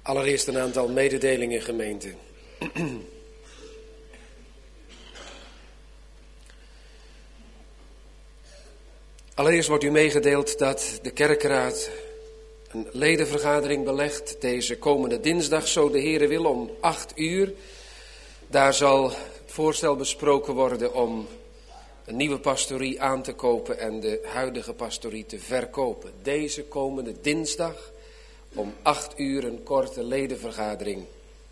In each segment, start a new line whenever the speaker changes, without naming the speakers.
Allereerst een aantal mededelingen, gemeente. Allereerst wordt u meegedeeld dat de kerkraad een ledenvergadering belegt deze komende dinsdag, zo de Heere wil, om 8:00. Daar zal het voorstel besproken worden om een nieuwe pastorie aan te kopen en de huidige pastorie te verkopen. Deze komende dinsdag om 8:00 een korte ledenvergadering.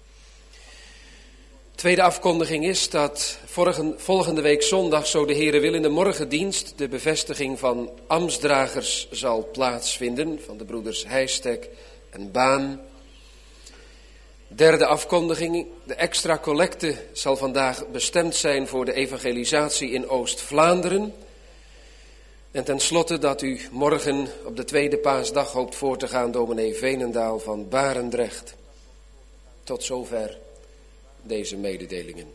Tweede afkondiging is dat volgende week zondag, zo de Heere wil, in de morgendienst de bevestiging van ambtsdragers zal plaatsvinden van de broeders Heijstek en Baan. Derde afkondiging, de extra collecte zal vandaag bestemd zijn voor de evangelisatie in Oost-Vlaanderen. En tenslotte dat u morgen op de tweede paasdag hoopt voor te gaan, dominee Veenendaal van Barendrecht. Tot zover deze mededelingen.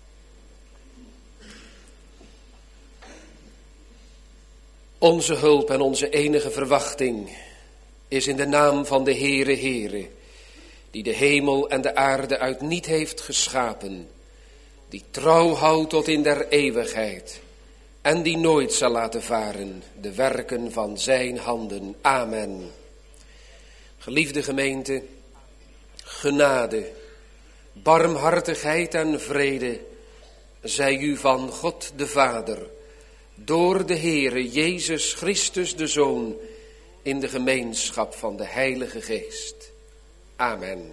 Onze hulp en onze enige verwachting is in de naam van de Heere, die de hemel en de aarde uit niet heeft geschapen, die trouw houdt tot in der eeuwigheid en die nooit zal laten varen de werken van zijn handen. Amen. Geliefde gemeente, genade, barmhartigheid en vrede zij u van God de Vader, door de Heere Jezus Christus de Zoon, in de gemeenschap van de Heilige Geest. Amen.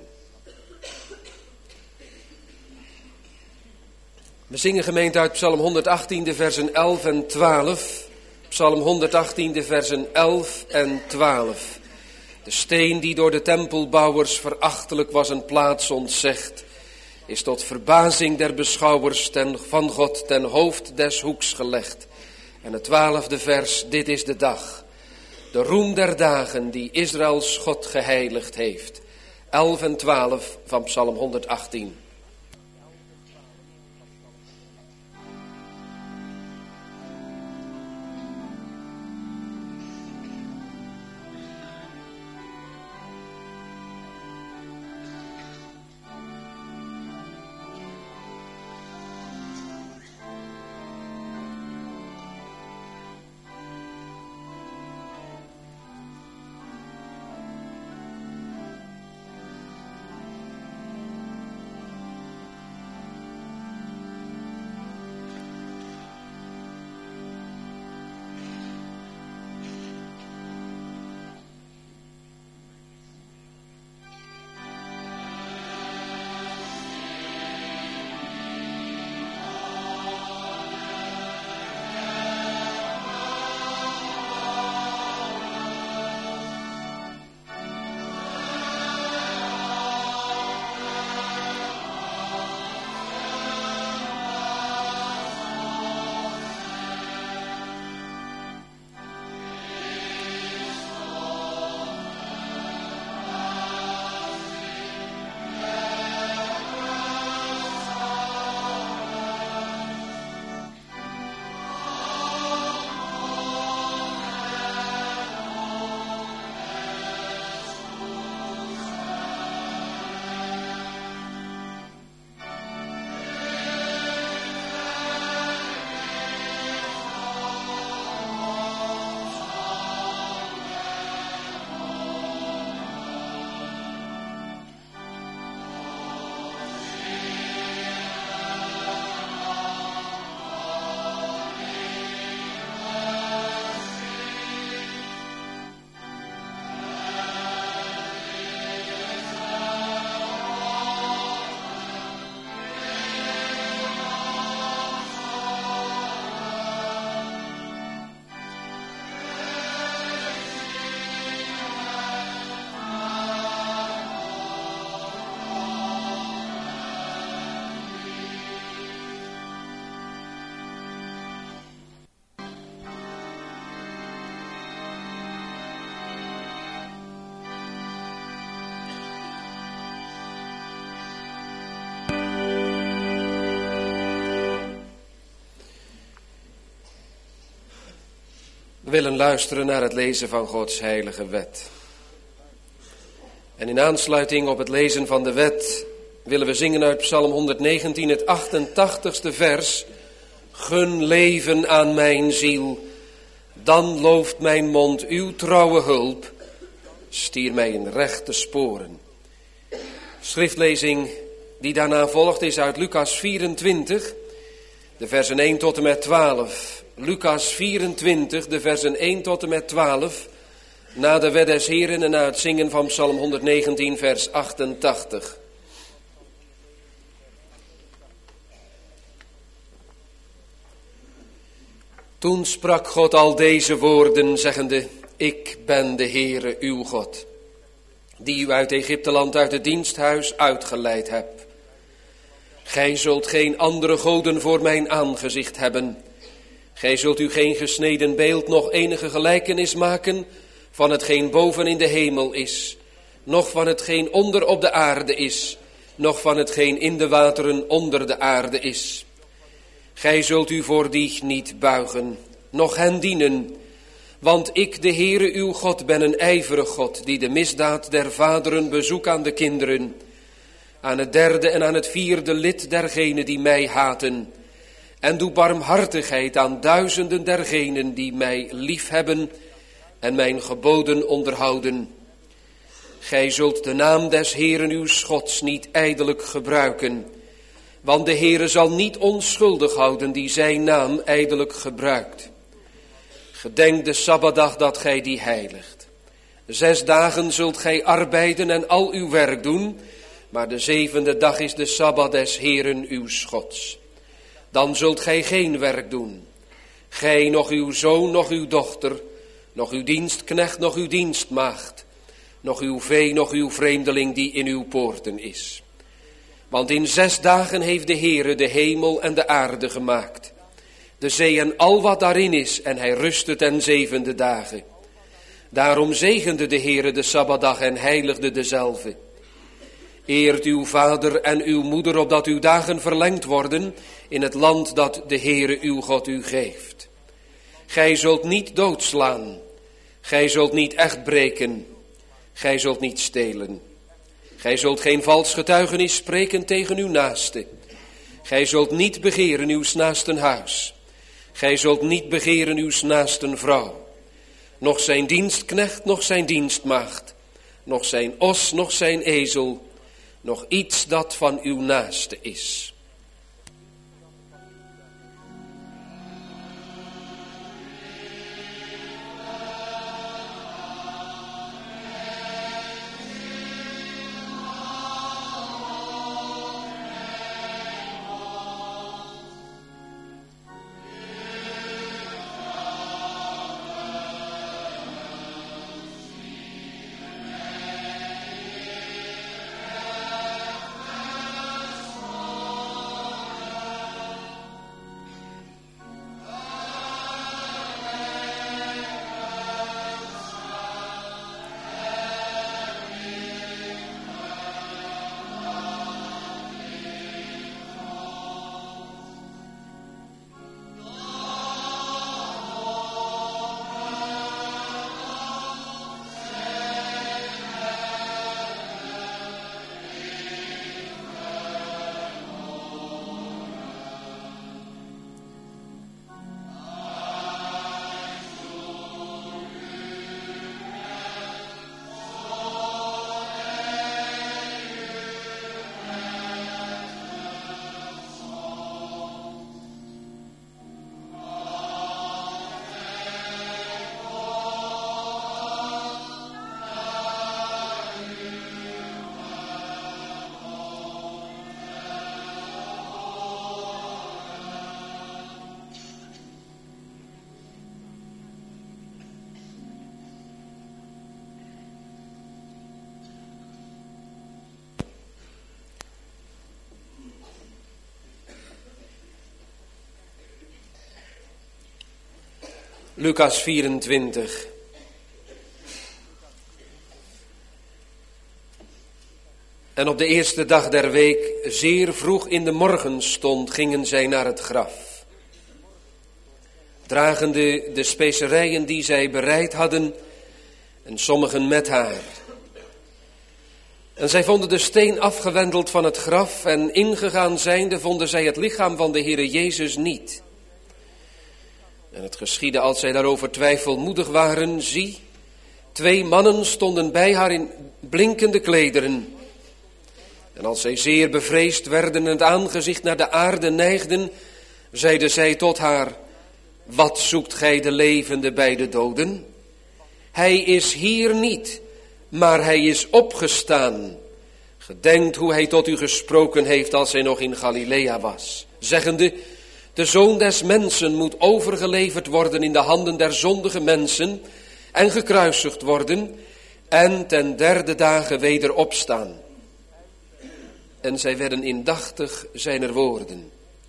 We zingen, gemeente, uit Psalm 118, de versen 11 en 12. Psalm 118, de versen 11 en 12. De steen die door de tempelbouwers verachtelijk was een plaats ontzegd, is tot verbazing der beschouwers van God ten hoofd des hoeks gelegd. En het 12e vers, dit is de dag, de roem der dagen die Israëls God geheiligd heeft. 11 en 12 van Psalm 118. We willen luisteren naar het lezen van Gods heilige wet. En in aansluiting op het lezen van de wet willen we zingen uit Psalm 119, het 88ste vers. Gun leven aan mijn ziel, dan looft mijn mond uw trouwe hulp. Stier mij in rechte sporen. Schriftlezing die daarna volgt is uit Lucas 24, de versen 1 tot en met 12. Lucas 24, de versen 1 tot en met 12. Na de wet des Heren en na het zingen van Psalm 119, vers 88. Toen sprak God al deze woorden, zeggende: Ik ben de Heere uw God, die u uit Egypteland uit het diensthuis uitgeleid heb. Gij zult geen andere goden voor mijn aangezicht hebben. Gij zult u geen gesneden beeld, nog enige gelijkenis maken van hetgeen boven in de hemel is, noch van hetgeen onder op de aarde is, noch van hetgeen in de wateren onder de aarde is. Gij zult u voor die niet buigen, noch hen dienen, want ik, de Heere uw God, ben een ijverig God, die de misdaad der vaderen bezoek aan de kinderen, aan het derde en aan het vierde lid dergenen die mij haten, en doe barmhartigheid aan duizenden dergenen die mij liefhebben en mijn geboden onderhouden. Gij zult de naam des Heeren uw Gods niet ijdelijk gebruiken, want de Heere zal niet onschuldig houden die zijn naam ijdelijk gebruikt. Gedenk de Sabbatdag dat gij die heiligt. 6 dagen zult gij arbeiden en al uw werk doen, maar de 7e dag is de Sabbat des Heeren uw Gods. Dan zult gij geen werk doen, gij, noch uw zoon, noch uw dochter, noch uw dienstknecht, noch uw dienstmaagd, noch uw vee, noch uw vreemdeling die in uw poorten is. Want in 6 dagen heeft de Heere de hemel en de aarde gemaakt, de zee en al wat daarin is, en hij rustte ten 7e dagen. Daarom zegende de Heere de Sabbatdag en heiligde dezelve. Eert uw vader en uw moeder, opdat uw dagen verlengd worden in het land dat de Heere uw God u geeft. Gij zult niet doodslaan, gij zult niet echt breken, gij zult niet stelen. Gij zult geen vals getuigenis spreken tegen uw naaste. Gij zult niet begeren uw naasten huis. Gij zult niet begeren uw naasten vrouw. Noch zijn dienstknecht, noch zijn dienstmaagd, noch zijn os, noch zijn ezel, nog iets dat van uw naaste is. Lucas 24. En op de eerste dag der week, zeer vroeg in de morgenstond, gingen zij naar het graf, dragende de specerijen die zij bereid hadden, en sommigen met haar. En zij vonden de steen afgewendeld van het graf en ingegaan zijnde vonden zij het lichaam van de Heere Jezus niet. En het geschiedde als zij daarover twijfelmoedig waren, zie, 2 mannen stonden bij haar in blinkende klederen. En als zij zeer bevreesd werden en het aangezicht naar de aarde neigden, zeiden zij tot haar, wat zoekt gij de levende bij de doden? Hij is hier niet, maar hij is opgestaan. Gedenkt hoe hij tot u gesproken heeft als hij nog in Galilea was, zeggende, de Zoon des Mensen moet overgeleverd worden in de handen der zondige mensen en gekruisigd worden en ten 3e dage weder opstaan. En zij werden indachtig zijner woorden.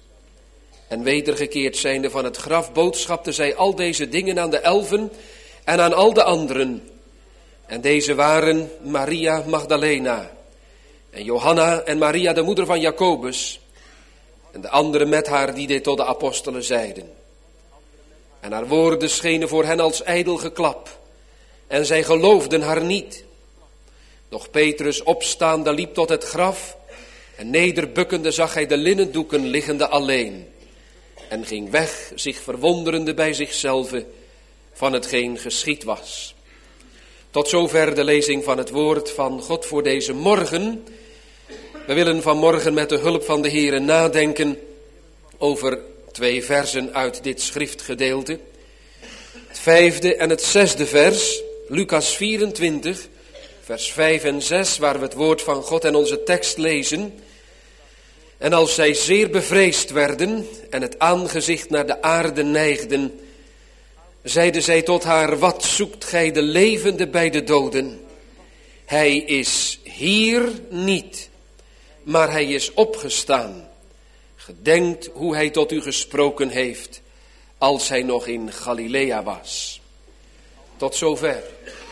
En wedergekeerd zijnde van het graf boodschapte zij al deze dingen aan de 11 en aan al de anderen. En deze waren Maria Magdalena en Johanna en Maria de moeder van Jacobus en de anderen met haar die dit tot de apostelen zeiden. En haar woorden schenen voor hen als ijdel geklap en zij geloofden haar niet. Doch Petrus opstaande liep tot het graf en nederbukkende zag hij de linnendoeken liggende alleen en ging weg, zich verwonderende bij zichzelf van hetgeen geschied was. Tot zover de lezing van het woord van God voor deze morgen. We willen vanmorgen met de hulp van de Heere nadenken over 2 versen uit dit schriftgedeelte. Het 5e en het 6e vers, Lucas 24, vers 5 en 6, waar we het woord van God en onze tekst lezen. En als zij zeer bevreesd werden en het aangezicht naar de aarde neigden, zeiden zij tot haar, wat zoekt gij de levende bij de doden? Hij is hier niet, maar hij is opgestaan. Gedenkt hoe hij tot u gesproken heeft, als hij nog in Galilea was. Tot zover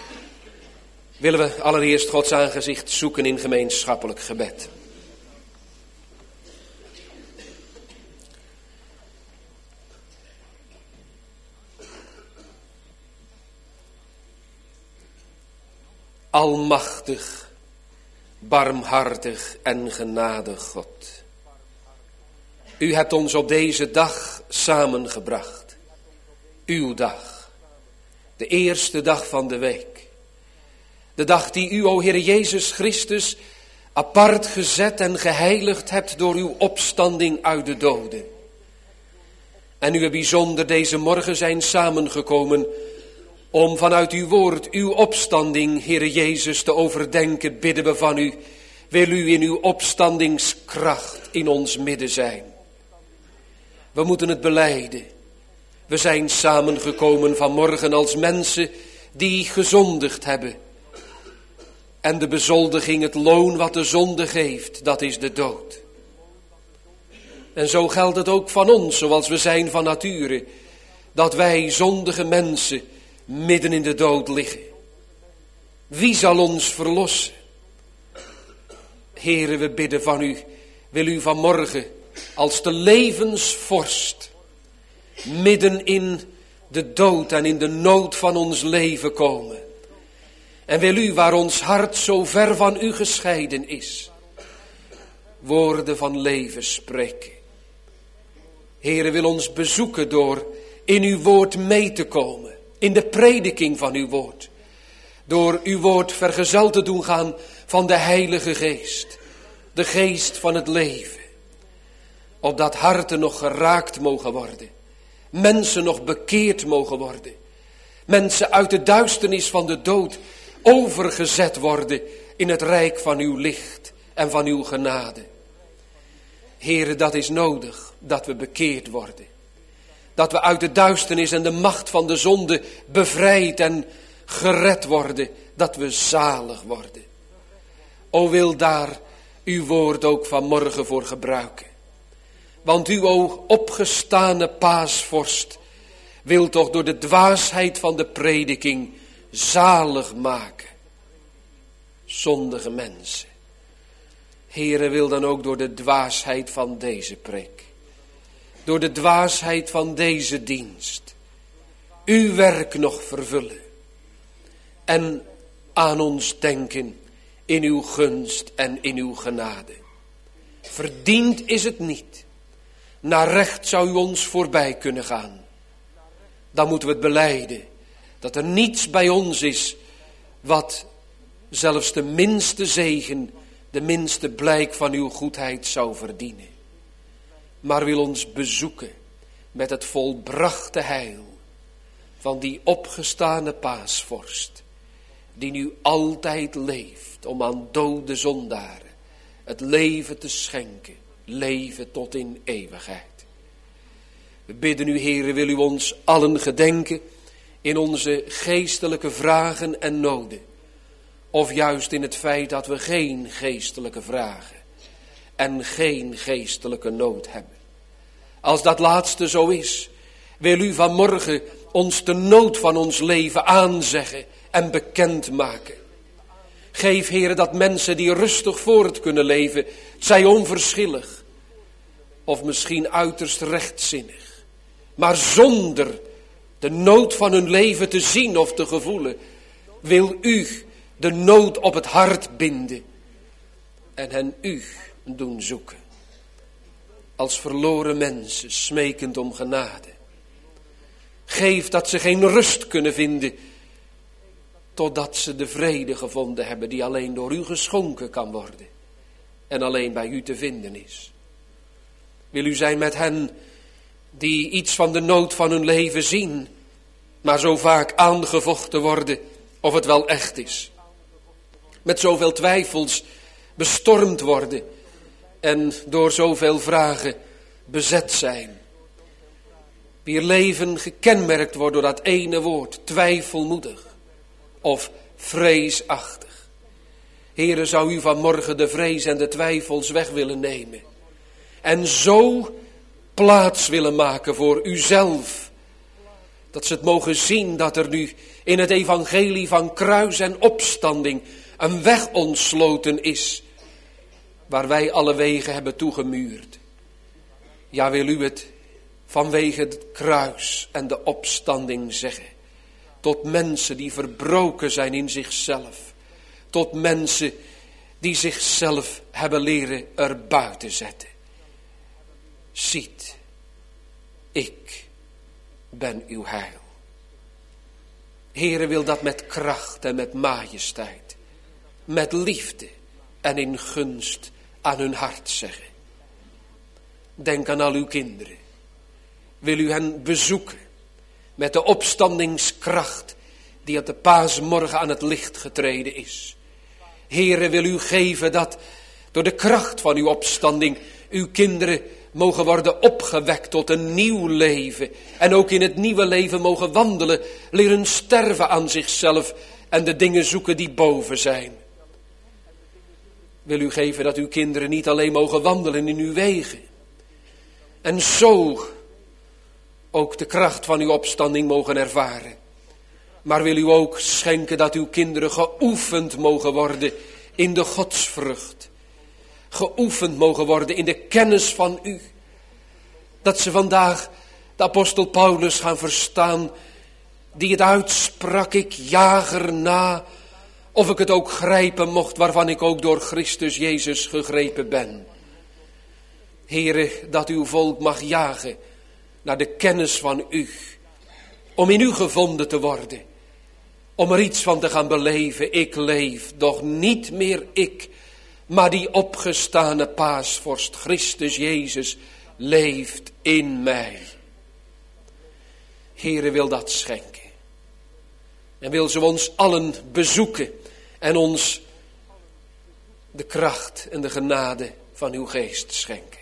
willen we allereerst Gods aangezicht zoeken in gemeenschappelijk gebed. Almachtig, barmhartig en genadig God. U hebt ons op deze dag samengebracht. Uw dag. De eerste dag van de week. De dag die u, o Heer Jezus Christus, apart gezet en geheiligd hebt door uw opstanding uit de doden. En u bijzonder deze morgen zijn samengekomen om vanuit uw woord, uw opstanding, Heere Jezus, te overdenken, bidden we van u. Wil u in uw opstandingskracht in ons midden zijn. We moeten het belijden. We zijn samengekomen vanmorgen als mensen die gezondigd hebben. En de bezoldiging, het loon wat de zonde geeft, dat is de dood. En zo geldt het ook van ons, zoals we zijn van nature, dat wij zondige mensen midden in de dood liggen. Wie zal ons verlossen? Heere, we bidden van u, wil u vanmorgen als de levensvorst midden in de dood en in de nood van ons leven komen. En wil u, waar ons hart zo ver van u gescheiden is, woorden van leven spreken. Heere, wil ons bezoeken door in uw woord mee te komen. In de prediking van uw woord. Door uw woord vergezeld te doen gaan van de Heilige Geest. De geest van het leven. Opdat harten nog geraakt mogen worden. Mensen nog bekeerd mogen worden. Mensen uit de duisternis van de dood overgezet worden in het rijk van uw licht en van uw genade. Heere, dat is nodig, dat we bekeerd worden. Dat we uit de duisternis en de macht van de zonde bevrijd en gered worden. Dat we zalig worden. O, wil daar uw woord ook vanmorgen voor gebruiken. Want u, o opgestane paasvorst, wil toch door de dwaasheid van de prediking zalig maken. Zondige mensen. Heere, wil dan ook door de dwaasheid van deze preek. Door de dwaasheid van deze dienst. Uw werk nog vervullen. En aan ons denken in uw gunst en in uw genade. Verdiend is het niet. Naar recht zou u ons voorbij kunnen gaan. Dan moeten we het belijden dat er niets bij ons is wat zelfs de minste zegen, de minste blijk van uw goedheid zou verdienen. Maar wil ons bezoeken met het volbrachte heil van die opgestane paasvorst, die nu altijd leeft om aan dode zondaren het leven te schenken, leven tot in eeuwigheid. We bidden u, Heere, wil u ons allen gedenken in onze geestelijke vragen en noden, of juist in het feit dat we geen geestelijke vragen en geen geestelijke nood hebben. Als dat laatste zo is, wil u vanmorgen ons de nood van ons leven aanzeggen en bekendmaken. Geef, Heere, dat mensen die rustig voort kunnen leven, het zij onverschillig of misschien uiterst rechtzinnig, maar zonder de nood van hun leven te zien of te gevoelen, wil u de nood op het hart binden en hen u doen zoeken. Als verloren mensen, smekend om genade. Geef dat ze geen rust kunnen vinden, totdat ze de vrede gevonden hebben die alleen door u geschonken kan worden en alleen bij u te vinden is. Wil u zijn met hen die iets van de nood van hun leven zien, maar zo vaak aangevochten worden of het wel echt is. Met zoveel twijfels bestormd worden en door zoveel vragen bezet zijn. Wier leven gekenmerkt wordt door dat ene woord, twijfelmoedig of vreesachtig. Heere, zou u vanmorgen de vrees en de twijfels weg willen nemen en zo plaats willen maken voor uzelf, dat ze het mogen zien dat er nu in het evangelie van kruis en opstanding een weg ontsloten is, waar wij alle wegen hebben toegemuurd. Ja, wil u het vanwege het kruis en de opstanding zeggen, tot mensen die verbroken zijn in zichzelf, tot mensen die zichzelf hebben leren erbuiten zetten. Ziet, ik ben uw heil. Heere, wil dat met kracht en met majesteit, met liefde en in gunst aan hun hart zeggen. Denk aan al uw kinderen. Wil u hen bezoeken met de opstandingskracht die op de paasmorgen aan het licht getreden is. Heere, wil u geven dat door de kracht van uw opstanding uw kinderen mogen worden opgewekt tot een nieuw leven. En ook in het nieuwe leven mogen wandelen, leren sterven aan zichzelf en de dingen zoeken die boven zijn. Wil u geven dat uw kinderen niet alleen mogen wandelen in uw wegen. En zo ook de kracht van uw opstanding mogen ervaren. Maar wil u ook schenken dat uw kinderen geoefend mogen worden in de godsvrucht. Geoefend mogen worden in de kennis van u. Dat ze vandaag de apostel Paulus gaan verstaan, die het uitsprak, ik jaag erna, of ik het ook grijpen mocht, waarvan ik ook door Christus Jezus gegrepen ben. Heere, dat uw volk mag jagen naar de kennis van u, om in u gevonden te worden, om er iets van te gaan beleven. Ik leef, doch niet meer ik, maar die opgestane paasvorst Christus Jezus leeft in mij. Heere, wil dat schenken. En wil ze ons allen bezoeken en ons de kracht en de genade van uw geest schenken.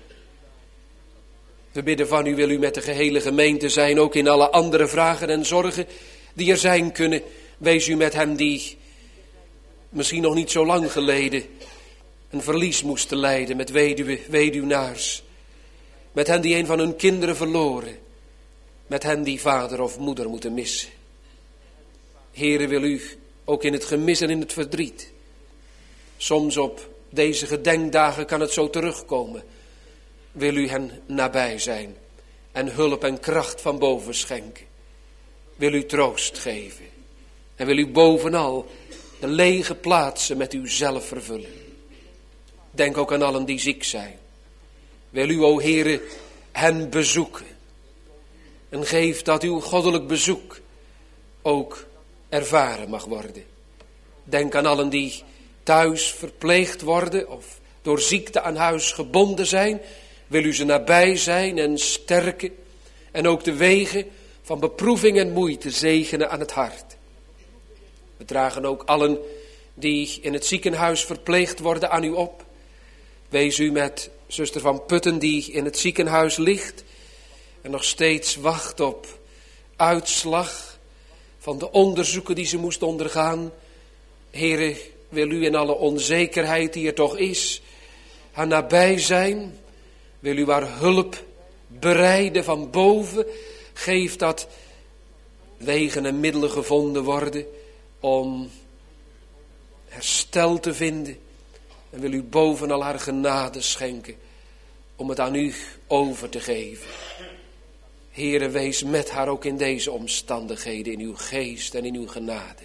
We bidden van u, wil u met de gehele gemeente zijn, ook in alle andere vragen en zorgen die er zijn kunnen. Wees u met hen die misschien nog niet zo lang geleden een verlies moesten lijden, met weduwnaars. Met hen die een van hun kinderen verloren. Met hen die vader of moeder moeten missen. Heere, wil u ook in het gemis en in het verdriet. Soms op deze gedenkdagen kan het zo terugkomen. Wil u hen nabij zijn en hulp en kracht van boven schenken. Wil u troost geven. En wil u bovenal de lege plaatsen met uw zelf vervullen. Denk ook aan allen die ziek zijn. Wil u, o Heere, hen bezoeken. En geef dat uw goddelijk bezoek ook ervaren mag worden. Denk aan allen die thuis verpleegd worden of door ziekte aan huis gebonden zijn. Wil u ze nabij zijn en sterken. En ook de wegen van beproeving en moeite zegenen aan het hart. We dragen ook allen die in het ziekenhuis verpleegd worden aan u op. Wees u met zuster van Putten die in het ziekenhuis ligt en nog steeds wacht op uitslag van de onderzoeken die ze moest ondergaan. Heere, wil u in alle onzekerheid die er toch is, haar nabij zijn. Wil u haar hulp bereiden van boven. Geef dat wegen en middelen gevonden worden om herstel te vinden. En wil u bovenal haar genade schenken om het aan u over te geven. Heere, wees met haar ook in deze omstandigheden, in uw geest en in uw genade.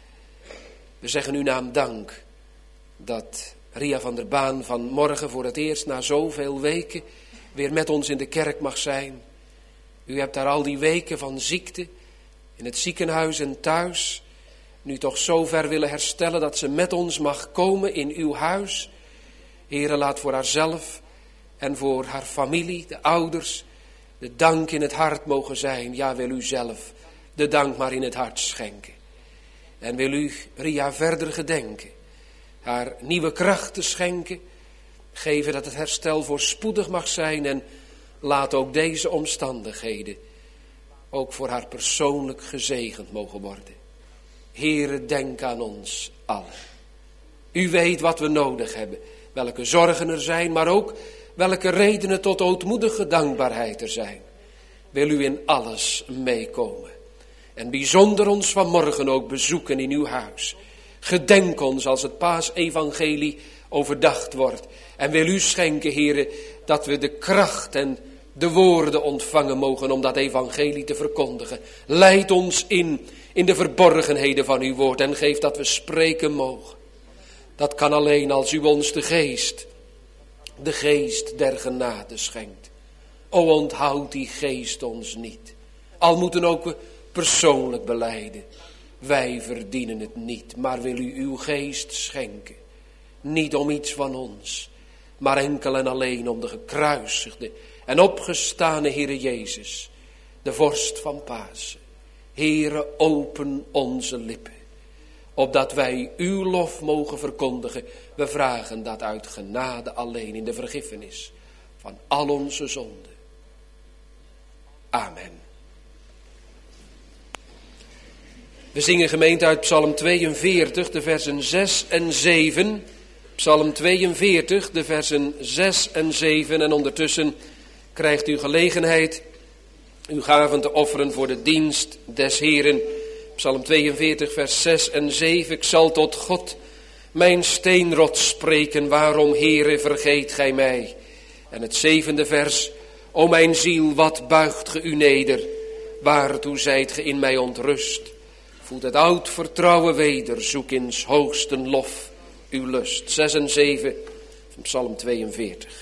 We zeggen uw naam dank dat Ria van der Baan vanmorgen voor het eerst na zoveel weken weer met ons in de kerk mag zijn. U hebt daar al die weken van ziekte in het ziekenhuis en thuis nu toch zo ver willen herstellen dat ze met ons mag komen in uw huis. Heere, laat voor haarzelf en voor haar familie, de ouders, de dank in het hart mogen zijn. Ja, wil u zelf de dank maar in het hart schenken. En wil u Ria verder gedenken, haar nieuwe krachten schenken, geven dat het herstel voorspoedig mag zijn en laat ook deze omstandigheden ook voor haar persoonlijk gezegend mogen worden. Heere, denk aan ons allen. U weet wat we nodig hebben, welke zorgen er zijn, maar ook welke redenen tot ootmoedige dankbaarheid er zijn. Wil u in alles meekomen. En bijzonder ons vanmorgen ook bezoeken in uw huis. Gedenk ons als het paasevangelie overdacht wordt. En wil u schenken, Heere, dat we de kracht en de woorden ontvangen mogen om dat evangelie te verkondigen. Leid ons in de verborgenheden van uw woord en geef dat we spreken mogen. Dat kan alleen als u ons de geest der genade schenkt. O, onthoud die geest ons niet. Al moeten ook we persoonlijk belijden. Wij verdienen het niet, maar wil u uw geest schenken. Niet om iets van ons, maar enkel en alleen om de gekruisigde en opgestane Heere Jezus, de vorst van Pasen. Heere, open onze lippen, opdat wij uw lof mogen verkondigen. We vragen dat uit genade alleen in de vergiffenis van al onze zonden. Amen. We zingen gemeente uit Psalm 42, de versen 6 en 7. Psalm 42, de versen 6 en 7. En ondertussen krijgt u gelegenheid uw gaven te offeren voor de dienst des Heeren. Psalm 42, vers 6 en 7. Ik zal tot God mijn steenrots spreken, waarom, Heere, vergeet gij mij? En het 7e vers. O mijn ziel, wat buigt ge u neder? Waartoe zijt ge in mij ontrust? Voed het oud vertrouwen weder, zoek in 's hoogsten lof uw lust. 6 en 7 van Psalm 42.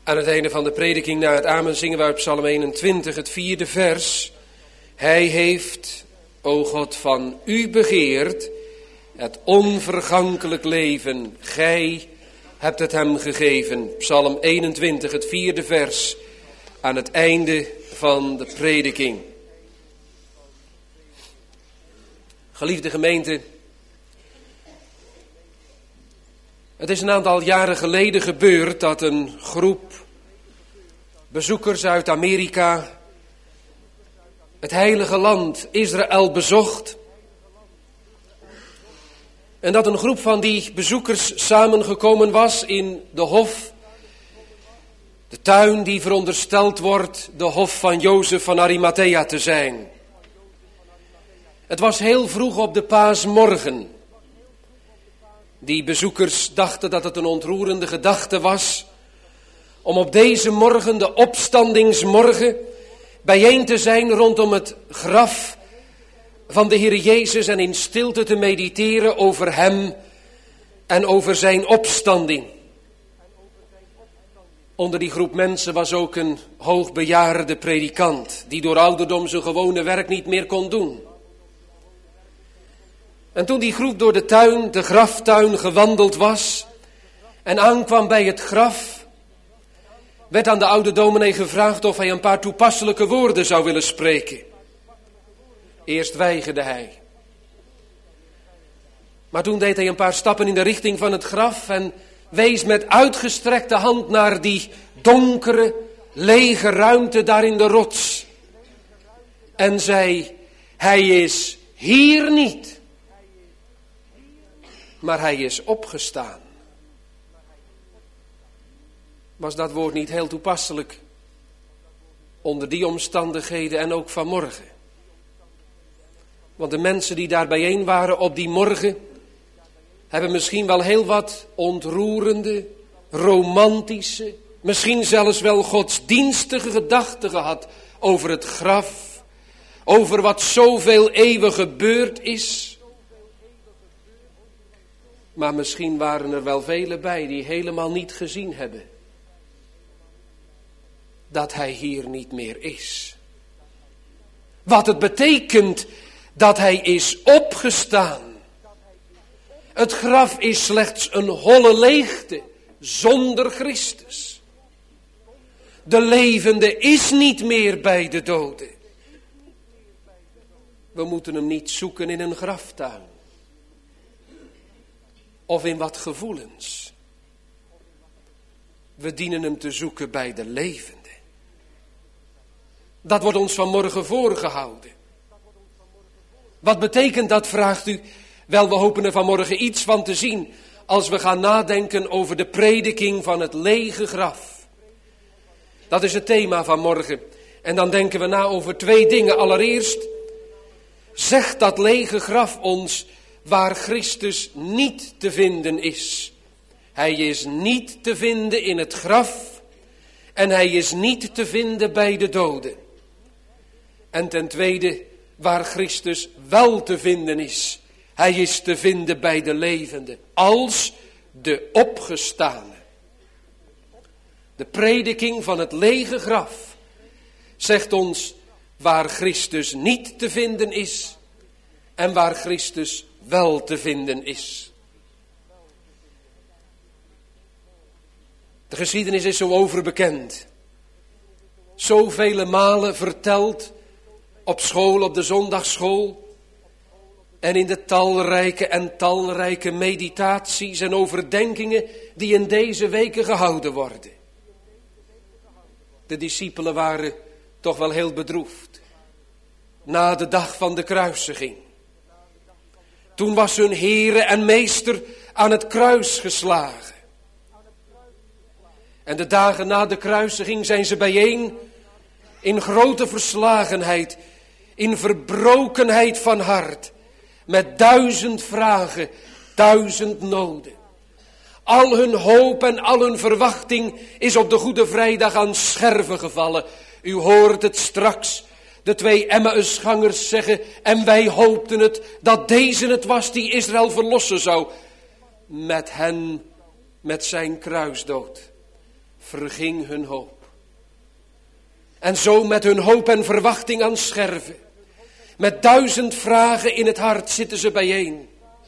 Aan het einde van de prediking na het amen zingen we uit Psalm 21, het 4e vers. Hij heeft, o God, van u begeerd het onvergankelijk leven. Gij hebt het hem gegeven. Psalm 21, het 4e vers, aan het einde van de prediking. Geliefde gemeente, het is een aantal jaren geleden gebeurd dat een groep bezoekers uit Amerika het heilige land Israël bezocht. En dat een groep van die bezoekers samengekomen was in de hof, de tuin die verondersteld wordt de hof van Jozef van Arimathea te zijn. Het was heel vroeg op de paasmorgen. Die bezoekers dachten dat het een ontroerende gedachte was om op deze morgen, de opstandingsmorgen, bijeen te zijn rondom het graf van de Heer Jezus en in stilte te mediteren over hem en over zijn opstanding. Onder die groep mensen was ook een hoogbejaarde predikant die door ouderdom zijn gewone werk niet meer kon doen. En toen die groep door de tuin, de graftuin, gewandeld was en aankwam bij het graf, werd aan de oude dominee gevraagd of hij een paar toepasselijke woorden zou willen spreken. Eerst weigerde hij. Maar toen deed hij een paar stappen in de richting van het graf en wees met uitgestrekte hand naar die donkere, lege ruimte daar in de rots. En zei, hij is hier niet, maar hij is opgestaan. Was dat woord niet heel toepasselijk onder die omstandigheden en ook vanmorgen? Want de mensen die daar bijeen waren op die morgen hebben misschien wel heel wat ontroerende, romantische, misschien zelfs wel godsdienstige gedachten gehad over het graf, over wat zoveel eeuwen gebeurd is. Maar misschien waren er wel velen bij die helemaal niet gezien hebben dat hij hier niet meer is. Wat het betekent dat hij is opgestaan. Het graf is slechts een holle leegte zonder Christus. De levende is niet meer bij de doden. We moeten hem niet zoeken in een graftuin. Of in wat gevoelens. We dienen hem te zoeken bij de levende. Dat wordt ons vanmorgen voorgehouden. Wat betekent dat, vraagt u? Wel, we hopen er vanmorgen iets van te zien als we gaan nadenken over de prediking van het lege graf. Dat is het thema van morgen. En dan denken we na over twee dingen. Allereerst, zegt dat lege graf ons waar Christus niet te vinden is. Hij is niet te vinden in het graf en hij is niet te vinden bij de doden. En ten tweede, waar Christus wel te vinden is. Hij is te vinden bij de levenden, als de opgestane. De prediking van het lege graf zegt ons waar Christus niet te vinden is en waar Christus wel te vinden is. De geschiedenis is zo overbekend. Zoveel malen verteld op school, op de zondagsschool. En in de talrijke meditaties en overdenkingen die in deze weken gehouden worden. De discipelen waren toch wel heel bedroefd. Na de dag van de kruisiging. Toen was hun Heere en Meester aan het kruis geslagen. En de dagen na de kruisiging zijn ze bijeen in grote verslagenheid, in verbrokenheid van hart, met 1000 vragen, 1000 noden. Al hun hoop en al hun verwachting is op de Goede Vrijdag aan scherven gevallen. U hoort het straks, de 2 Emmausgangers zeggen, en wij hoopten het, dat deze het was die Israël verlossen zou. Met hen, met zijn kruisdood, verging hun hoop. En zo met hun hoop en verwachting aan scherven, met 1000 vragen in het hart zitten ze bijeen.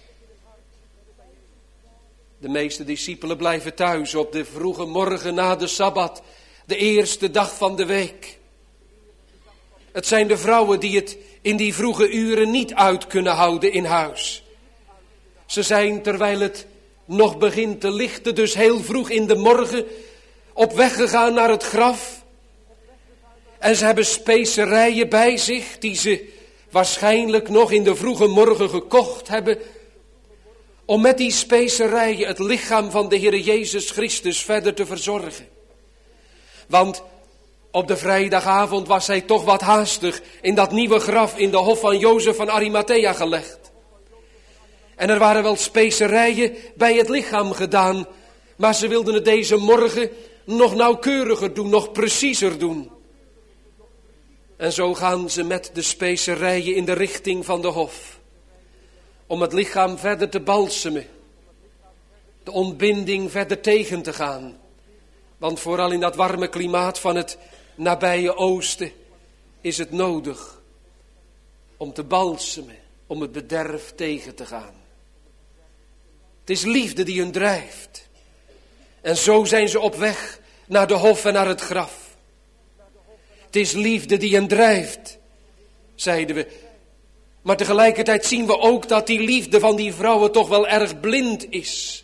De meeste discipelen blijven thuis op de vroege morgen na de Sabbat, de eerste dag van de week. Het zijn de vrouwen die het in die vroege uren niet uit kunnen houden in huis. Ze zijn, terwijl het nog begint te lichten, dus heel vroeg in de morgen, op weg gegaan naar het graf. En ze hebben specerijen bij zich, die ze waarschijnlijk nog in de vroege morgen gekocht hebben, om met die specerijen het lichaam van de Heer Jezus Christus verder te verzorgen. Want op de vrijdagavond was hij toch wat haastig in dat nieuwe graf in de hof van Jozef van Arimathea gelegd. En er waren wel specerijen bij het lichaam gedaan, maar ze wilden het deze morgen nog nauwkeuriger doen, nog preciezer doen. En zo gaan ze met de specerijen in de richting van de hof, om het lichaam verder te balsemen, de ontbinding verder tegen te gaan. Want vooral in dat warme klimaat van het nabije oosten is het nodig om te balsemen, om het bederf tegen te gaan. Het is liefde die hun drijft. En zo zijn ze op weg naar de hof en naar het graf. Het is liefde die hen drijft, zeiden we. Maar tegelijkertijd zien we ook dat die liefde van die vrouwen toch wel erg blind is.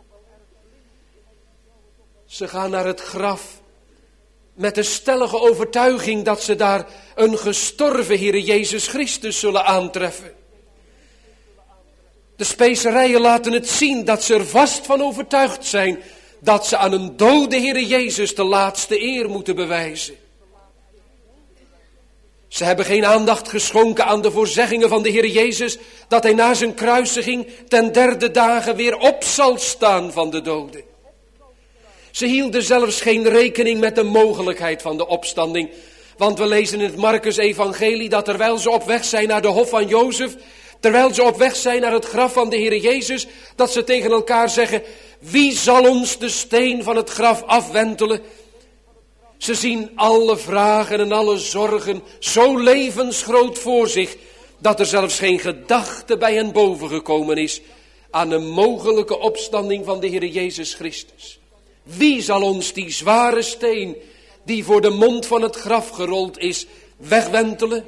Ze gaan naar het graf met de stellige overtuiging dat ze daar een gestorven Heere Jezus Christus zullen aantreffen. De specerijen laten het zien dat ze er vast van overtuigd zijn dat ze aan een dode Heere Jezus de laatste eer moeten bewijzen. Ze hebben geen aandacht geschonken aan de voorzeggingen van de Heer Jezus, dat hij na zijn kruisiging ten 3e dagen weer op zal staan van de doden. Ze hielden zelfs geen rekening met de mogelijkheid van de opstanding. Want we lezen in het Markus-evangelie dat terwijl ze op weg zijn naar de hof van Jozef, terwijl ze op weg zijn naar het graf van de Heer Jezus, dat ze tegen elkaar zeggen: wie zal ons de steen van het graf afwentelen? Ze zien alle vragen en alle zorgen zo levensgroot voor zich, dat er zelfs geen gedachte bij hen bovengekomen is aan een mogelijke opstanding van de Heer Jezus Christus. Wie zal ons die zware steen, die voor de mond van het graf gerold is, wegwentelen?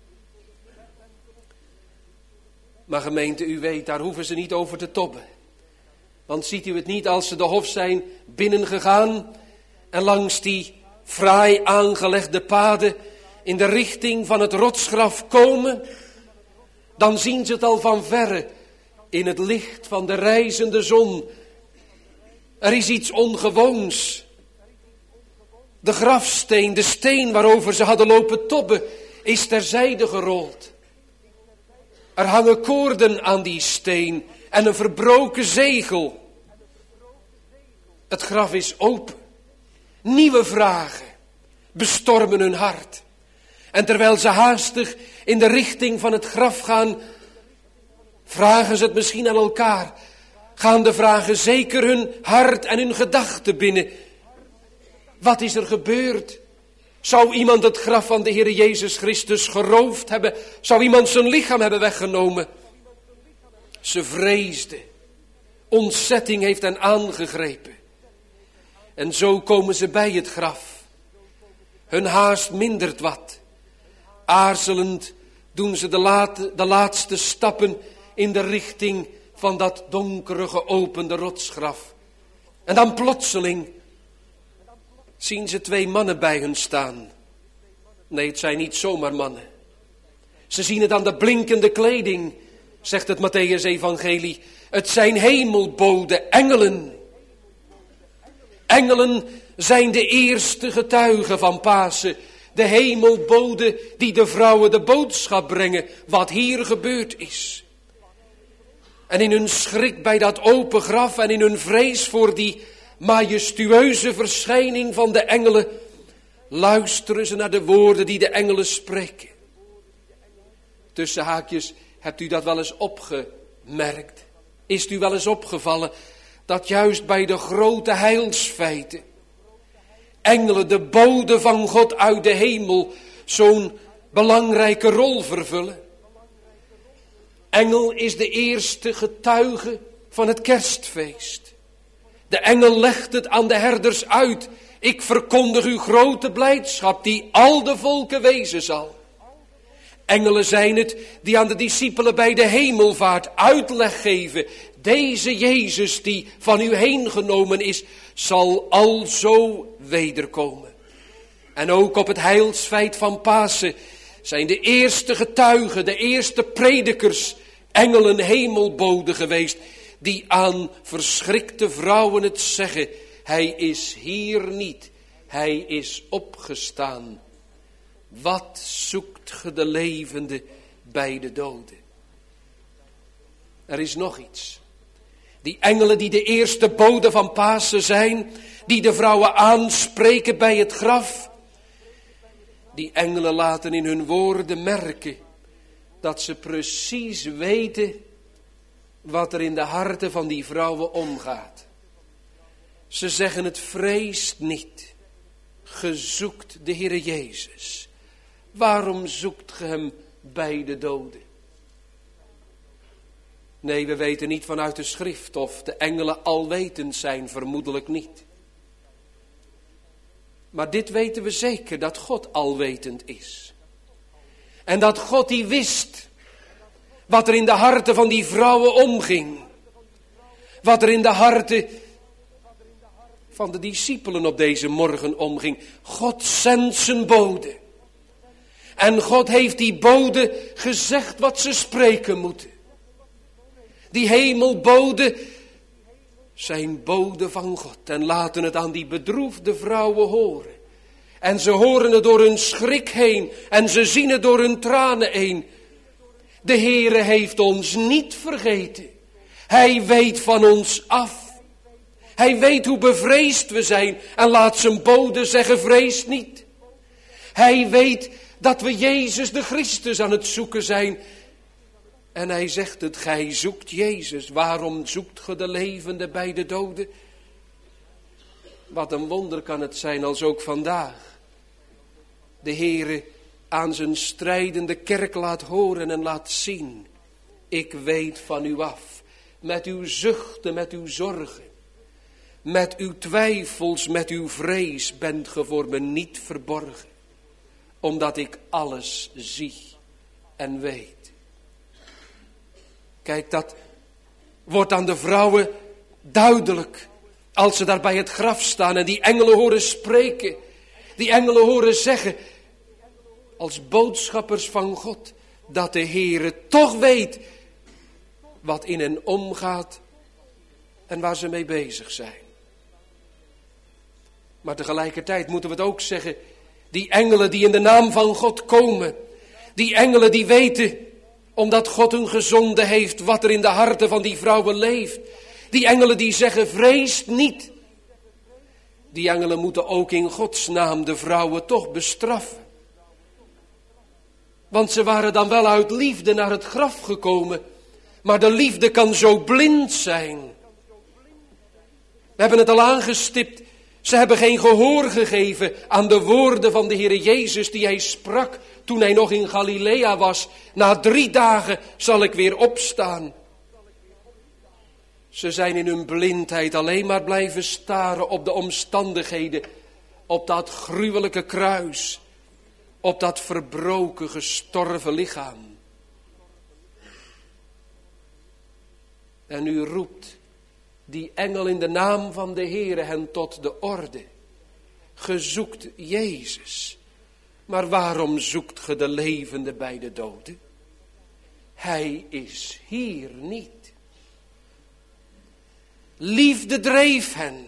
Maar gemeente, u weet, daar hoeven ze niet over te tobben. Want ziet u het niet als ze de hof zijn binnengegaan en langs die fraai aangelegde paden in de richting van het rotsgraf komen, dan zien ze het al van verre in het licht van de rijzende zon. Er is iets ongewoons. De grafsteen, de steen waarover ze hadden lopen tobben, is terzijde gerold. Er hangen koorden aan die steen en een verbroken zegel. Het graf is open. Nieuwe vragen bestormen hun hart. En terwijl ze haastig in de richting van het graf gaan, vragen ze het misschien aan elkaar. Gaan de vragen zeker hun hart en hun gedachten binnen. Wat is er gebeurd? Zou iemand het graf van de Heer Jezus Christus geroofd hebben? Zou iemand zijn lichaam hebben weggenomen? Ze vreesden. Ontzetting heeft hen aangegrepen. En zo komen ze bij het graf. Hun haast mindert wat. Aarzelend doen ze de laatste stappen in de richting van dat donkere geopende rotsgraf. En dan plotseling zien ze 2 mannen bij hun staan. Nee, het zijn niet zomaar mannen. Ze zien het aan de blinkende kleding, zegt het Mattheüs-evangelie. Het zijn hemelboden, engelen. Engelen zijn de eerste getuigen van Pasen. De hemelboden die de vrouwen de boodschap brengen wat hier gebeurd is. En in hun schrik bij dat open graf en in hun vrees voor die majestueuze verschijning van de engelen, luisteren ze naar de woorden die de engelen spreken. Tussen haakjes, hebt u dat wel eens opgemerkt? Is het u wel eens opgevallen dat juist bij de grote heilsfeiten, engelen, de bode van God uit de hemel, zo'n belangrijke rol vervullen. Engel is de eerste getuige van het kerstfeest. De engel legt het aan de herders uit. Ik verkondig u grote blijdschap die al de volken wezen zal. Engelen zijn het die aan de discipelen bij de hemelvaart uitleg geven. Deze Jezus die van u heen genomen is, zal alzo wederkomen. En ook op het heilsfeit van Pasen zijn de eerste getuigen, de eerste predikers, engelen hemelboden geweest, die aan verschrikte vrouwen het zeggen, hij is hier niet, hij is opgestaan. Wat zoekt ge de levende bij de doden? Er is nog iets. Die engelen die de eerste boden van Pasen zijn, die de vrouwen aanspreken bij het graf, die engelen laten in hun woorden merken dat ze precies weten wat er in de harten van die vrouwen omgaat. Ze zeggen het vreest niet. Ge zoekt de Heere Jezus. Waarom zoekt ge hem bij de doden? Nee, we weten niet vanuit de schrift of de engelen alwetend zijn, vermoedelijk niet. Maar dit weten we zeker, dat God alwetend is. En dat God die wist wat er in de harten van die vrouwen omging. Wat er in de harten van de discipelen op deze morgen omging. God zendt zijn bode. En God heeft die bode gezegd wat ze spreken moeten. Die hemelboden zijn boden van God. En laten het aan die bedroefde vrouwen horen. En ze horen het door hun schrik heen. En ze zien het door hun tranen heen. De Heere heeft ons niet vergeten. Hij weet van ons af. Hij weet hoe bevreesd we zijn. En laat zijn bode zeggen, vrees niet. Hij weet dat we Jezus de Christus aan het zoeken zijn. En hij zegt het, gij zoekt Jezus. Waarom zoekt ge de levende bij de doden? Wat een wonder kan het zijn als ook vandaag de Heere aan zijn strijdende kerk laat horen en laat zien. Ik weet van u af. Met uw zuchten, met uw zorgen. Met uw twijfels, met uw vrees bent ge voor me niet verborgen. Omdat ik alles zie en weet. Kijk, dat wordt aan de vrouwen duidelijk. Als ze daar bij het graf staan en die engelen horen spreken. Die engelen horen zeggen, als boodschappers van God, dat de Heere toch weet wat in hen omgaat en waar ze mee bezig zijn. Maar tegelijkertijd moeten we het ook zeggen, die engelen die in de naam van God komen, die engelen die weten, omdat God hun gezonden heeft, wat er in de harten van die vrouwen leeft. Die engelen die zeggen, vrees niet. Die engelen moeten ook in Gods naam de vrouwen toch bestraffen. Want ze waren dan wel uit liefde naar het graf gekomen. Maar de liefde kan zo blind zijn. We hebben het al aangestipt. Ze hebben geen gehoor gegeven aan de woorden van de Heere Jezus die hij sprak toen hij nog in Galilea was. Na 3 dagen zal ik weer opstaan. Ze zijn in hun blindheid alleen maar blijven staren op de omstandigheden. Op dat gruwelijke kruis. Op dat verbroken, gestorven lichaam. En nu roept die engel in de naam van de Heere hen tot de orde. Ge zoekt Jezus. Maar waarom zoekt ge de levende bij de doden? Hij is hier niet. Liefde dreef hen.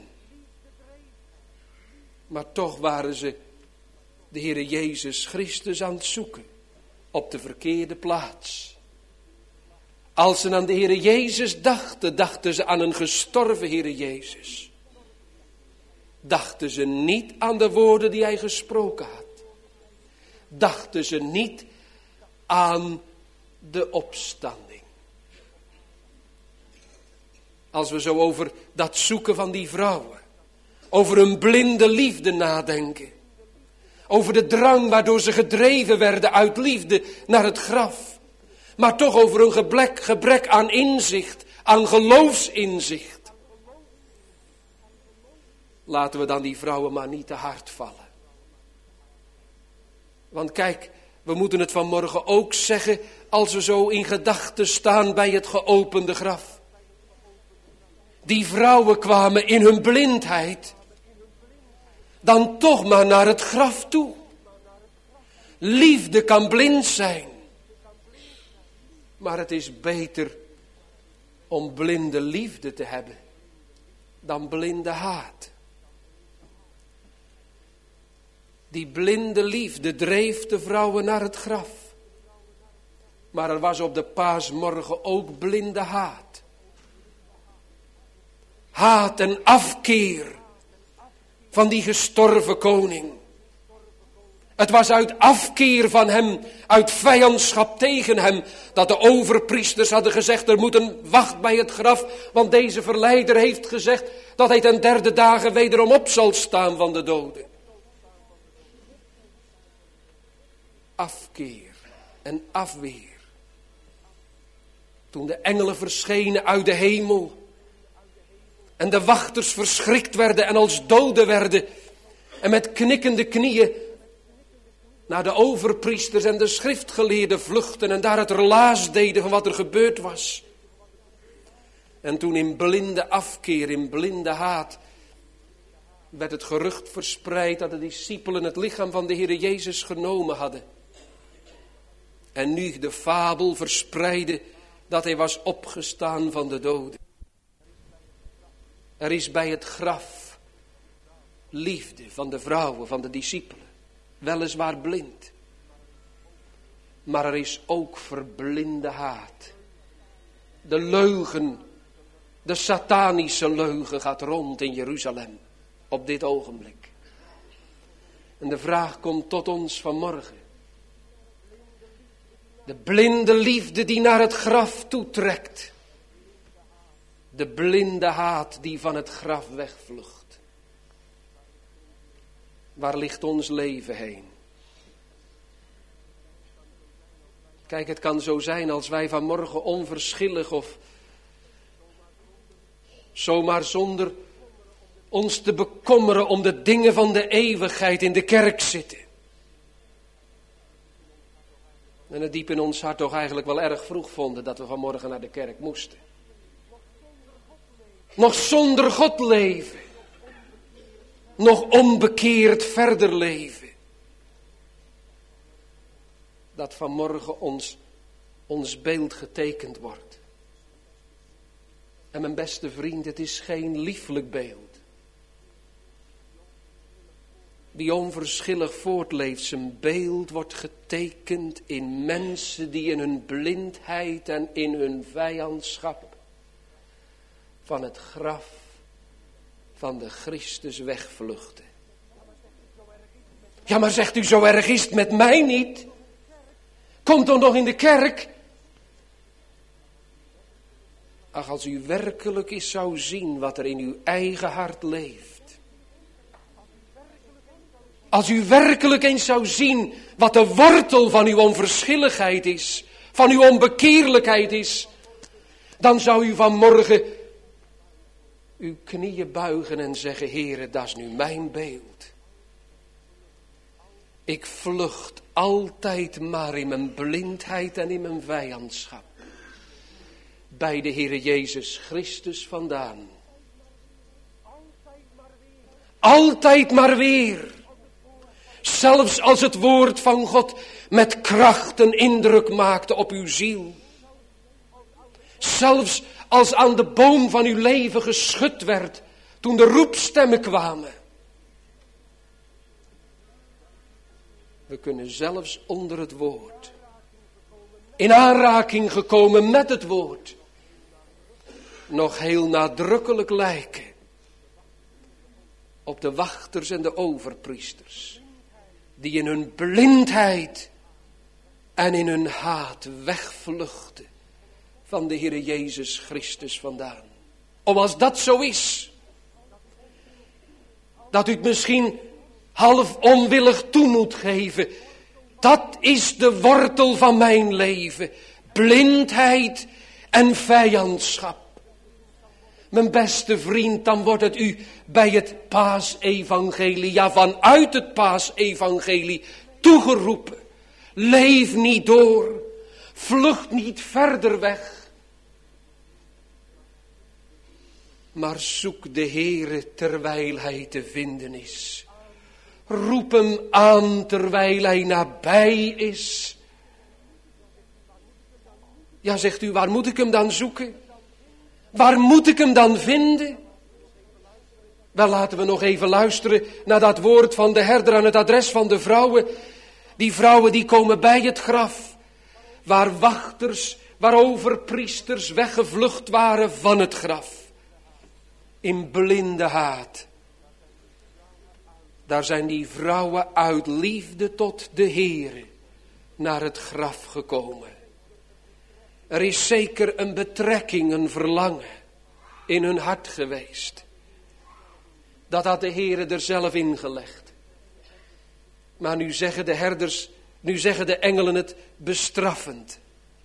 Maar toch waren ze de Heere Jezus Christus aan het zoeken. Op de verkeerde plaats. Als ze aan de Heere Jezus dachten, dachten ze aan een gestorven Heere Jezus. Dachten ze niet aan de woorden die hij gesproken had. Dachten ze niet aan de opstanding. Als we zo over dat zoeken van die vrouwen, over hun blinde liefde nadenken. Over de drang waardoor ze gedreven werden uit liefde naar het graf. Maar toch over hun gebrek aan inzicht, aan geloofsinzicht. Laten we dan die vrouwen maar niet te hard vallen. Want kijk, we moeten het vanmorgen ook zeggen als we zo in gedachten staan bij het geopende graf. Die vrouwen kwamen in hun blindheid dan toch maar naar het graf toe. Liefde kan blind zijn. Maar het is beter om blinde liefde te hebben dan blinde haat. Die blinde liefde dreef de vrouwen naar het graf. Maar er was op de paasmorgen ook blinde haat. Haat en afkeer van die gestorven koning. Het was uit afkeer van hem, uit vijandschap tegen hem, dat de overpriesters hadden gezegd, er moet een wacht bij het graf, want deze verleider heeft gezegd dat hij ten derde dagen wederom op zal staan van de doden. Afkeer en afweer. Toen de engelen verschenen uit de hemel en de wachters verschrikt werden en als doden werden en met knikkende knieën naar de overpriesters en de schriftgeleerden vluchten en daar het relaas deden van wat er gebeurd was. En toen in blinde afkeer, in blinde haat, werd het gerucht verspreid dat de discipelen het lichaam van de Heere Jezus genomen hadden. En nu de fabel verspreidde dat hij was opgestaan van de doden. Er is bij het graf liefde van de vrouwen, van de discipelen. Weliswaar blind. Maar er is ook verblinde haat. De leugen, de satanische leugen gaat rond in Jeruzalem op dit ogenblik. En de vraag komt tot ons vanmorgen. De blinde liefde die naar het graf toetrekt. De blinde haat die van het graf wegvlucht. Waar ligt ons leven heen? Kijk, het kan zo zijn als wij vanmorgen onverschillig of zomaar zonder ons te bekommeren om de dingen van de eeuwigheid in de kerk zitten. En het diep in ons hart toch eigenlijk wel erg vroeg vonden dat we vanmorgen naar de kerk moesten. Nog zonder God leven. Nog onbekeerd verder leven. Dat vanmorgen ons beeld getekend wordt. En mijn beste vriend, het is geen lieflijk beeld. Die onverschillig voortleeft, zijn beeld wordt getekend in mensen die in hun blindheid en in hun vijandschap van het graf van de Christus wegvluchten. Ja, maar zegt u, zo erg is het met mij niet. Komt dan nog in de kerk. Ach, als u werkelijk eens zou zien wat er in uw eigen hart leeft. Als u werkelijk eens zou zien wat de wortel van uw onverschilligheid is, van uw onbekeerlijkheid is, dan zou u vanmorgen uw knieën buigen en zeggen, Heere, dat is nu mijn beeld. Ik vlucht altijd maar in mijn blindheid en in mijn vijandschap bij de Heere Jezus Christus vandaan. Altijd maar weer. Zelfs als het woord van God met kracht een indruk maakte op uw ziel. Zelfs als aan de boom van uw leven geschud werd, toen de roepstemmen kwamen. We kunnen zelfs onder het woord, in aanraking gekomen met het woord, nog heel nadrukkelijk lijken op de wachters en de overpriesters, die in hun blindheid en in hun haat wegvluchten van de Heere Jezus Christus vandaan. Om als dat zo is, dat u het misschien half onwillig toe moet geven. Dat is de wortel van mijn leven. Blindheid en vijandschap. Mijn beste vriend, dan wordt het u bij het paasevangelie, ja vanuit het paasevangelie toegeroepen. Leef niet door, vlucht niet verder weg. Maar zoek de Heere terwijl hij te vinden is. Roep hem aan terwijl hij nabij is. Ja, zegt u, waar moet ik hem dan zoeken? Waar moet ik hem dan vinden? Wel, laten we nog even luisteren naar dat woord van de herder aan het adres van de vrouwen. Die vrouwen die komen bij het graf, waar wachters, waar overpriesters weggevlucht waren van het graf. In blinde haat. Daar zijn die vrouwen uit liefde tot de Heere naar het graf gekomen. Er is zeker een betrekking, een verlangen in hun hart geweest. Dat had de Heere er zelf ingelegd. Maar nu zeggen de herders, nu zeggen de engelen het bestraffend.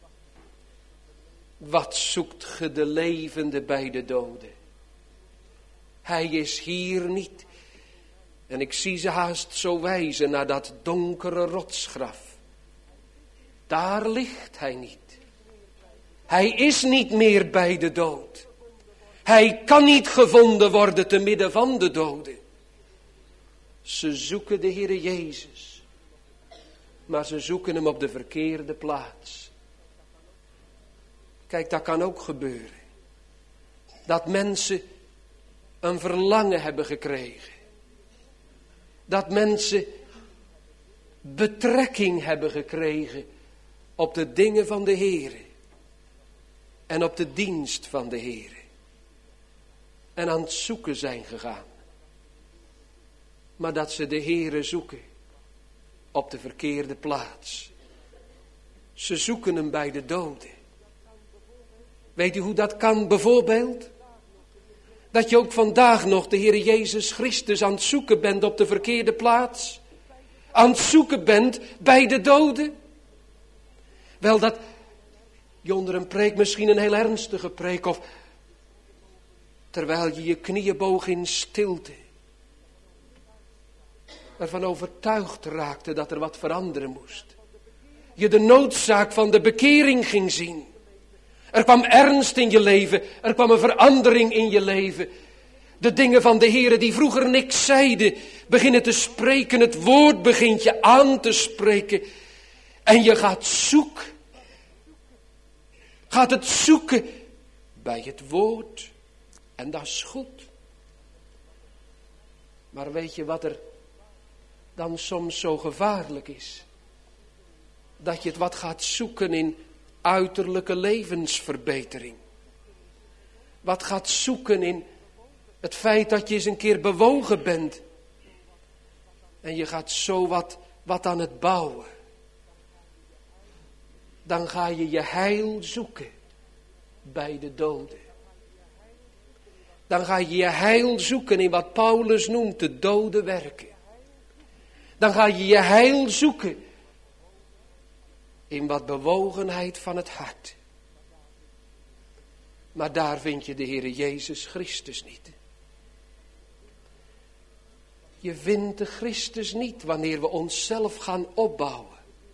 Wat zoekt ge de levende bij de doden? Hij is hier niet. En ik zie ze haast zo wijzen naar dat donkere rotsgraf. Daar ligt hij niet. Hij is niet meer bij de dood. Hij kan niet gevonden worden te midden van de doden. Ze zoeken de Heere Jezus. Maar ze zoeken hem op de verkeerde plaats. Kijk, dat kan ook gebeuren. Dat mensen een verlangen hebben gekregen. Dat mensen betrekking hebben gekregen op de dingen van de Heere. En op de dienst van de Heere. En aan het zoeken zijn gegaan. Maar dat ze de Heere zoeken op de verkeerde plaats. Ze zoeken hem bij de doden. Weet u hoe dat kan bijvoorbeeld? Dat je ook vandaag nog de Heere Jezus Christus aan het zoeken bent op de verkeerde plaats. Aan het zoeken bent bij de doden. Wel, dat je onder een preek, misschien een heel ernstige preek, of terwijl je je knieën boog in stilte, ervan overtuigd raakte dat er wat veranderen moest. Je de noodzaak van de bekering ging zien. Er kwam ernst in je leven, er kwam een verandering in je leven. De dingen van de Heere die vroeger niks zeiden, beginnen te spreken, het woord begint je aan te spreken. En je gaat zoeken. Gaat het zoeken bij het woord. En dat is goed. Maar weet je wat er dan soms zo gevaarlijk is? Dat je het wat gaat zoeken in uiterlijke levensverbetering. Wat gaat zoeken in het feit dat je eens een keer bewogen bent. En je gaat zo wat aan het bouwen. Dan ga je je heil zoeken bij de doden. Dan ga je je heil zoeken in wat Paulus noemt de dode werken. Dan ga je je heil zoeken in wat bewogenheid van het hart. Maar daar vind je de Heere Jezus Christus niet. Je vindt de Christus niet wanneer we onszelf gaan opbouwen.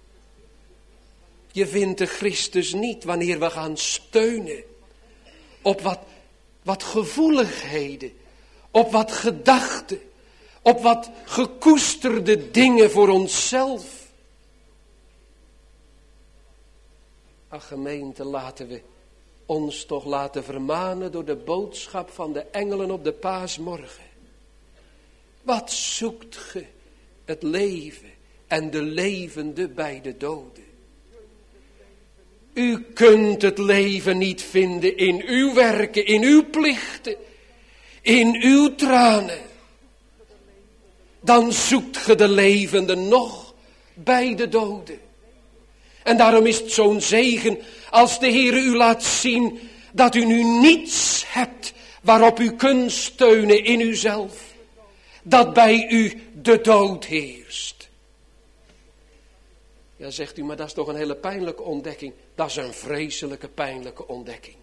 Je vindt de Christus niet wanneer we gaan steunen op wat gevoeligheden, op wat gedachten, op wat gekoesterde dingen voor onszelf. Ach gemeente, laten we ons toch laten vermanen door de boodschap van de engelen op de paasmorgen. Wat zoekt ge het leven en de levende bij de doden? U kunt het leven niet vinden in uw werken, in uw plichten, in uw tranen. Dan zoekt ge de levende nog bij de doden. En daarom is het zo'n zegen als de Heere u laat zien dat u nu niets hebt waarop u kunt steunen in uzelf. dat bij u de dood heerst. Ja, zegt u, maar dat is toch een hele pijnlijke ontdekking. Dat is een vreselijke pijnlijke ontdekking.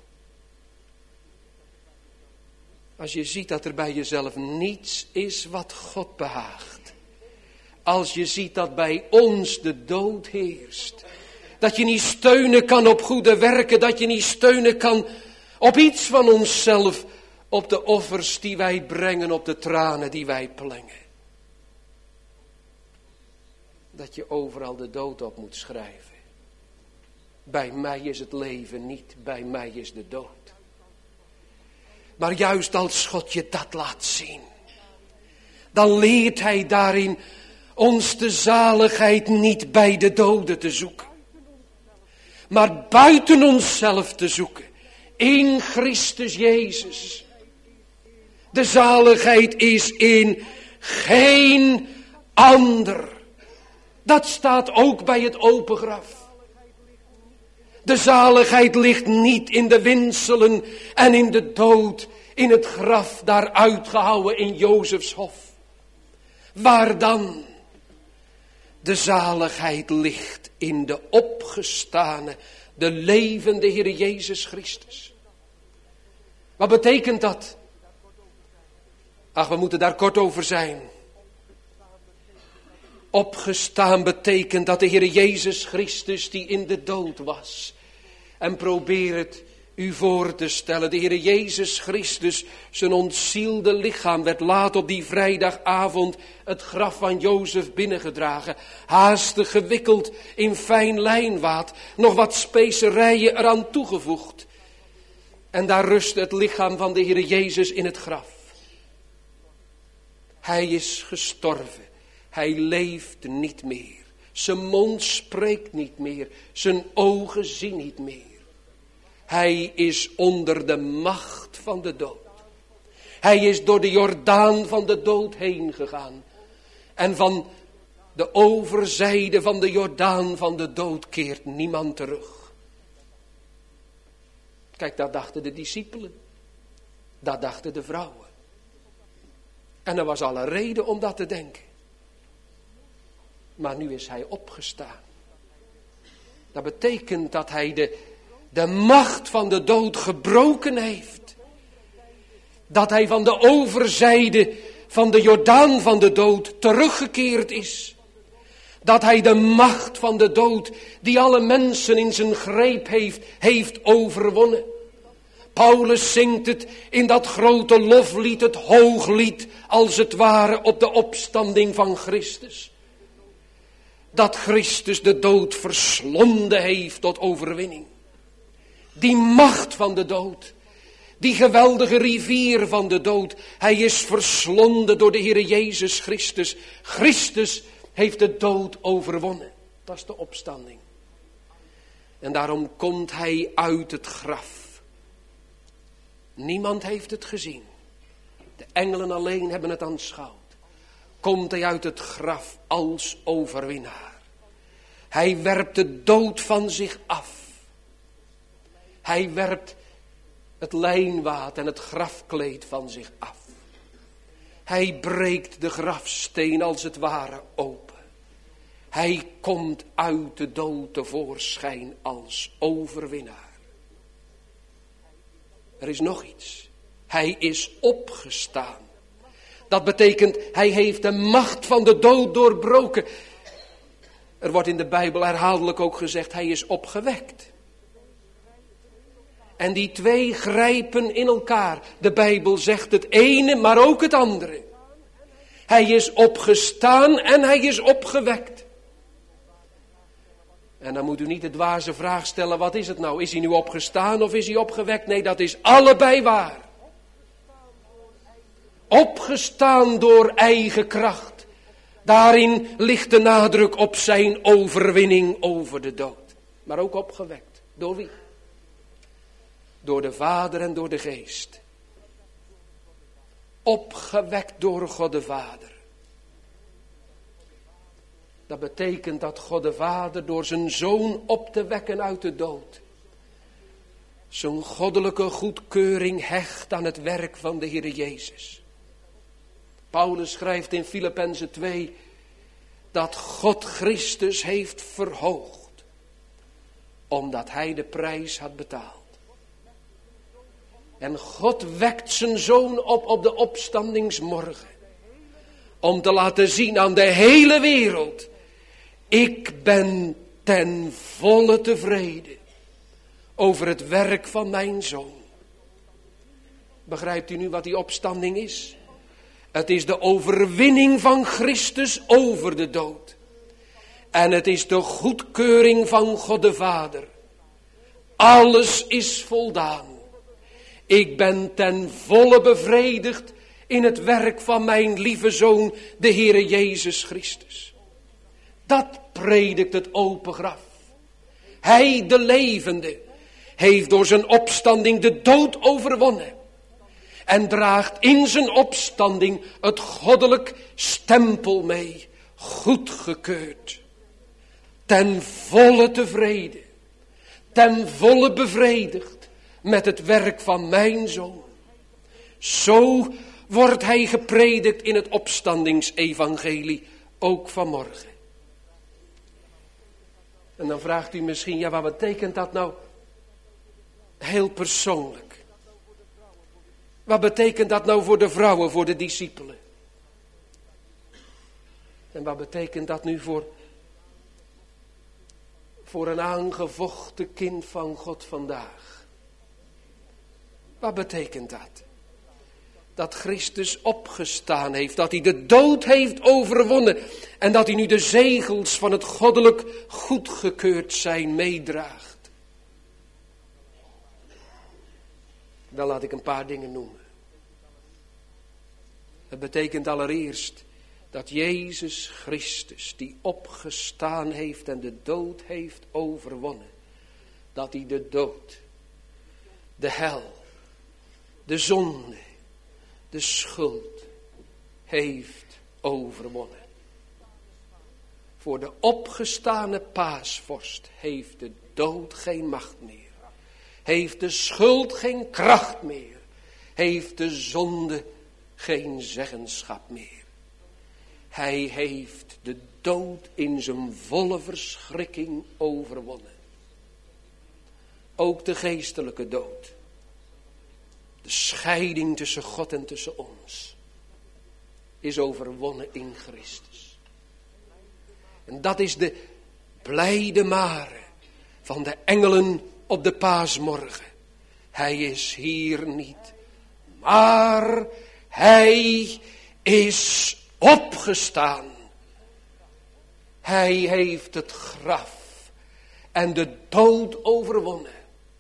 Als je ziet dat er bij jezelf niets is wat God behaagt. Als je ziet dat bij ons de dood heerst. Dat je niet steunen kan op goede werken. Dat je niet steunen kan op iets van onszelf. Op de offers die wij brengen, op de tranen die wij plengen. Dat je overal de dood op moet schrijven. Bij mij is het leven niet, bij mij is de dood. Maar juist als God je dat laat zien, dan leert hij daarin ons de zaligheid niet bij de doden te zoeken. Maar buiten onszelf te zoeken. In Christus Jezus. De zaligheid is in geen ander. Dat staat ook bij het open graf. De zaligheid ligt niet in de winselen en in de dood, in het graf daar uitgehouwen in Jozefs hof. Waar dan? De zaligheid ligt in de opgestane, de levende Heer Jezus Christus. Wat betekent dat? Ach, we moeten daar kort over zijn. Opgestaan betekent dat de Heer Jezus Christus die in de dood was. En probeer het u voor te stellen. De Heer Jezus Christus, zijn ontzielde lichaam werd laat op die vrijdagavond het graf van Jozef binnengedragen. Haastig gewikkeld in fijn lijnwaad. Nog wat specerijen eraan toegevoegd. En daar rust het lichaam van de Heer Jezus in het graf. Hij is gestorven. Hij leeft niet meer. Zijn mond spreekt niet meer. Zijn ogen zien niet meer. Hij is onder de macht van de dood. Hij is door de Jordaan van de dood heen gegaan. En van de overzijde van de Jordaan van de dood keert niemand terug. Kijk, dat dachten de discipelen. Dat dachten de vrouwen. En er was alle reden om dat te denken. Maar nu is hij opgestaan. Dat betekent dat hij de macht van de dood gebroken heeft. Dat hij van de overzijde van de Jordaan van de dood teruggekeerd is. Dat hij de macht van de dood die alle mensen in zijn greep heeft overwonnen. Paulus zingt het in dat grote loflied, het hooglied, als het ware op de opstanding van Christus. Dat Christus de dood verslonden heeft tot overwinning. Die macht van de dood, die geweldige rivier van de dood, hij is verslonden door de Heer Jezus Christus. Christus heeft de dood overwonnen. Dat is de opstanding. En daarom komt hij uit het graf. Niemand heeft het gezien. De engelen alleen hebben het aanschouwd. Komt hij uit het graf als overwinnaar. Hij werpt de dood van zich af. Hij werpt het lijnwaad en het grafkleed van zich af. Hij breekt de grafsteen als het ware open. Hij komt uit de dood tevoorschijn als overwinnaar. Er is nog iets. Hij is opgestaan. Dat betekent, hij heeft de macht van de dood doorbroken. Er wordt in de Bijbel herhaaldelijk ook gezegd, hij is opgewekt. En die twee grijpen in elkaar. De Bijbel zegt het ene, maar ook het andere. Hij is opgestaan en hij is opgewekt. En dan moet u niet de dwaze vraag stellen, wat is het nou? Is hij nu opgestaan of is hij opgewekt? Nee, dat is allebei waar. Opgestaan door eigen kracht. Daarin ligt de nadruk op zijn overwinning over de dood. Maar ook opgewekt. Door wie? Door de Vader en door de Geest. Opgewekt door God de Vader. Dat betekent dat God de Vader door zijn Zoon op te wekken uit de dood. Zijn goddelijke goedkeuring hecht aan het werk van de Heer Jezus. Paulus schrijft in Filippenzen 2 dat God Christus heeft verhoogd, omdat hij de prijs had betaald. En God wekt zijn zoon op de opstandingsmorgen, om te laten zien aan de hele wereld: ik ben ten volle tevreden over het werk van mijn zoon. Begrijpt u nu wat die opstanding is? Het is de overwinning van Christus over de dood. En het is de goedkeuring van God de Vader. Alles is voldaan. Ik ben ten volle bevredigd in het werk van mijn lieve Zoon, de Heere Jezus Christus. Dat predikt het open graf. Hij, de levende, heeft door zijn opstanding de dood overwonnen. En draagt in zijn opstanding het goddelijk stempel mee, goedgekeurd. Ten volle tevreden, ten volle bevredigd met het werk van mijn zoon. Zo wordt hij gepredikt in het opstandingsevangelie, ook vanmorgen. En dan vraagt u misschien, ja, wat betekent dat nou heel persoonlijk? Wat betekent dat nou voor de vrouwen, voor de discipelen? En wat betekent dat nu voor een aangevochten kind van God vandaag? Wat betekent dat? Dat Christus opgestaan heeft, dat hij de dood heeft overwonnen en dat hij nu de zegels van het goddelijk goedgekeurd zijn meedraagt. Dan laat ik een paar dingen noemen. Het betekent allereerst dat Jezus Christus, die opgestaan heeft en de dood heeft overwonnen, dat hij de dood, de hel, de zonde, de schuld heeft overwonnen. Voor de opgestane paasvorst heeft de dood geen macht meer. Heeft de schuld geen kracht meer. Heeft de zonde geen zeggenschap meer. Hij heeft de dood in zijn volle verschrikking overwonnen. Ook de geestelijke dood. De scheiding tussen God en tussen ons is overwonnen in Christus. En dat is de blijde mare van de engelen op de paasmorgen. Hij is hier niet, maar hij is opgestaan. Hij heeft het graf en de dood overwonnen.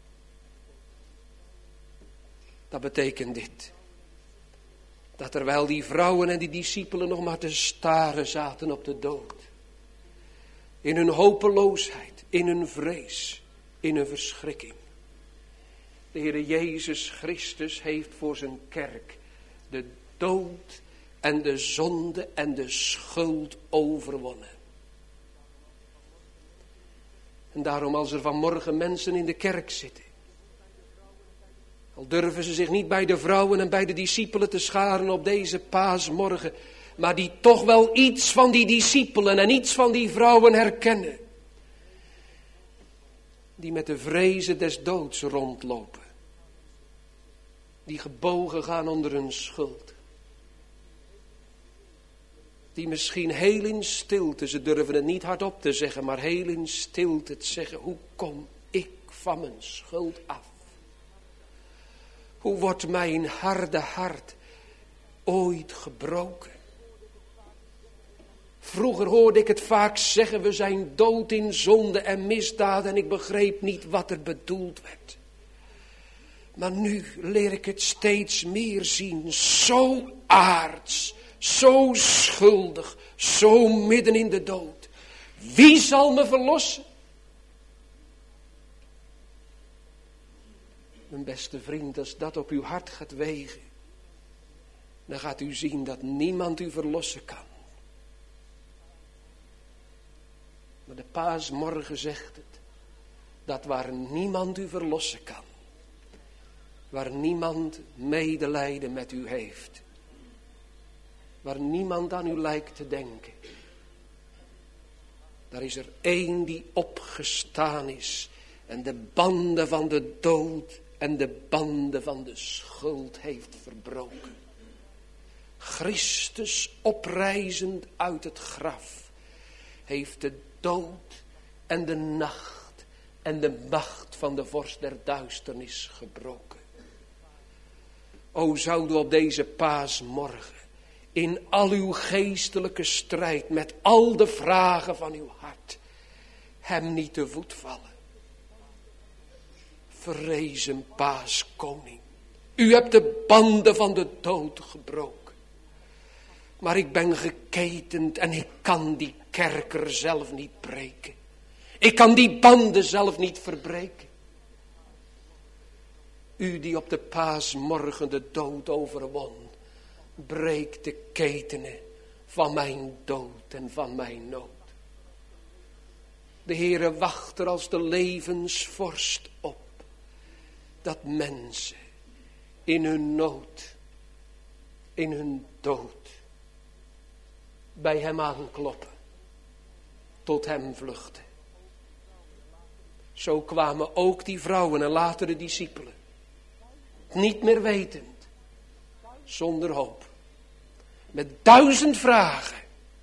Dat betekent dit. Dat terwijl die vrouwen en die discipelen nog maar te staren zaten op de dood. In hun hopeloosheid, in hun vrees, in hun verschrikking. De Heere Jezus Christus heeft voor zijn kerk de dood en de zonde en de schuld overwonnen. En daarom als er vanmorgen mensen in de kerk zitten, al durven ze zich niet bij de vrouwen en bij de discipelen te scharen op deze paasmorgen, maar die toch wel iets van die discipelen en iets van die vrouwen herkennen. Die met de vrezen des doods rondlopen. Die gebogen gaan onder hun schuld. Die misschien heel in stilte, ze durven het niet hardop te zeggen, maar heel in stilte te zeggen: hoe kom ik van mijn schuld af? Hoe wordt mijn harde hart ooit gebroken? Vroeger hoorde ik het vaak zeggen: we zijn dood in zonde en misdaad, en ik begreep niet wat er bedoeld werd. Maar nu leer ik het steeds meer zien. Zo aards, zo schuldig, zo midden in de dood. Wie zal me verlossen? Mijn beste vriend, als dat op uw hart gaat wegen, dan gaat u zien dat niemand u verlossen kan. Maar de paasmorgen zegt het, dat waar niemand u verlossen kan, waar niemand medelijden met u heeft, waar niemand aan u lijkt te denken. Daar is er één die opgestaan is en de banden van de dood en de banden van de schuld heeft verbroken. Christus oprijzend uit het graf heeft de dood en de nacht en de macht van de vorst der duisternis gebroken. O, zou u op deze paasmorgen in al uw geestelijke strijd met al de vragen van uw hart hem niet te voet vallen. Verrezen paaskoning, u hebt de banden van de dood gebroken. Maar ik ben geketend en ik kan die kerker zelf niet breken. Ik kan die banden zelf niet verbreken. U die op de paasmorgen de dood overwon, breek de ketenen van mijn dood en van mijn nood. De Heere wacht er als de levensvorst op, dat mensen in hun nood, in hun dood, bij hem aankloppen, tot hem vluchten. Zo kwamen ook die vrouwen en later de discipelen, niet meer wetend, zonder hoop, met 1000 vragen.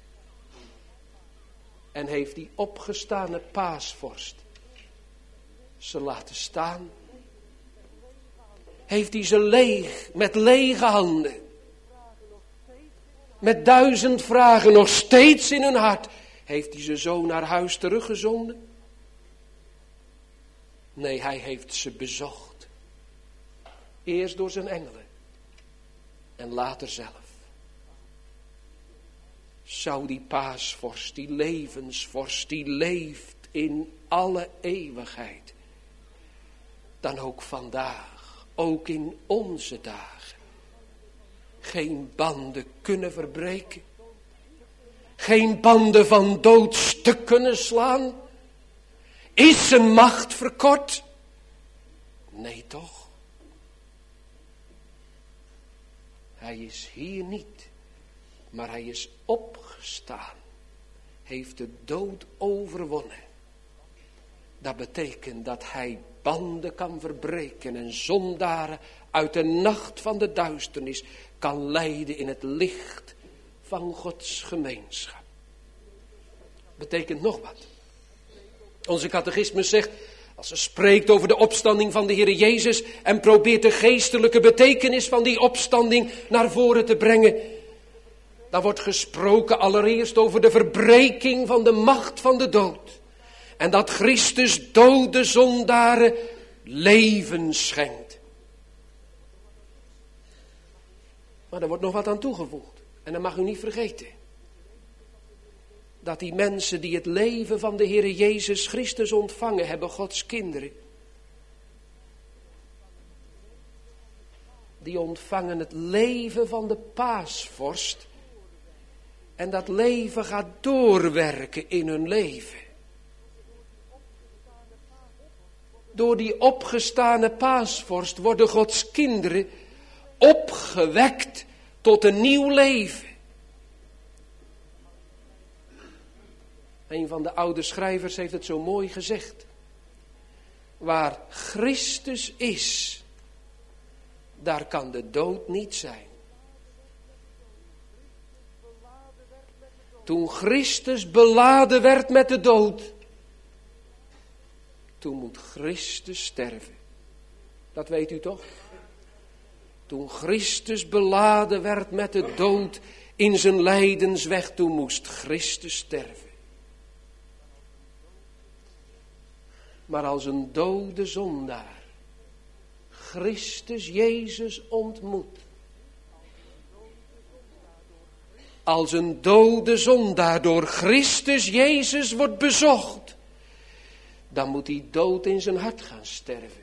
En heeft die opgestane paasvorst ze laten staan. Heeft hij ze leeg, met lege handen, met 1000 vragen nog steeds in hun hart, heeft hij ze zo naar huis teruggezonden? Nee, hij heeft ze bezocht. Eerst door zijn engelen en later zelf. Zou die paasvorst, die levensvorst, die leeft in alle eeuwigheid, dan ook vandaag, ook in onze dagen, geen banden kunnen verbreken, geen banden van dood stuk kunnen slaan? Is zijn macht verkort? Nee toch? Hij is hier niet, maar hij is opgestaan, heeft de dood overwonnen. Dat betekent dat hij banden kan verbreken en zondaren uit de nacht van de duisternis kan leiden in het licht van Gods gemeenschap. Betekent nog wat. Onze catechismus zegt, als ze spreekt over de opstanding van de Heer Jezus en probeert de geestelijke betekenis van die opstanding naar voren te brengen, dan wordt gesproken allereerst over de verbreking van de macht van de dood. En dat Christus dode zondaren leven schenkt. Maar er wordt nog wat aan toegevoegd. En dat mag u niet vergeten. Dat die mensen die het leven van de Heer Jezus Christus ontvangen hebben, Gods kinderen, die ontvangen het leven van de paasvorst. En dat leven gaat doorwerken in hun leven. Door die opgestane paasvorst worden Gods kinderen opgewekt tot een nieuw leven. Een van de oude schrijvers heeft het zo mooi gezegd. Waar Christus is, daar kan de dood niet zijn. Toen Christus beladen werd met de dood, toen moet Christus sterven. Dat weet u toch? Toen Christus beladen werd met de dood in zijn lijdensweg, toen moest Christus sterven. Maar als een dode zondaar Christus Jezus ontmoet, als een dode zondaar door Christus Jezus wordt bezocht, dan moet die dood in zijn hart gaan sterven.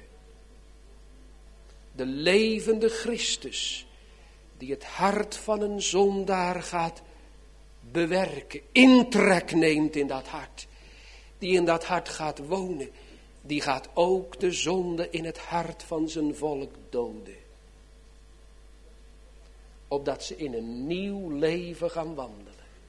De levende Christus, die het hart van een zondaar gaat bewerken, intrek neemt in dat hart, die in dat hart gaat wonen, die gaat ook de zonde in het hart van zijn volk doden. opdat ze in een nieuw leven gaan wandelen.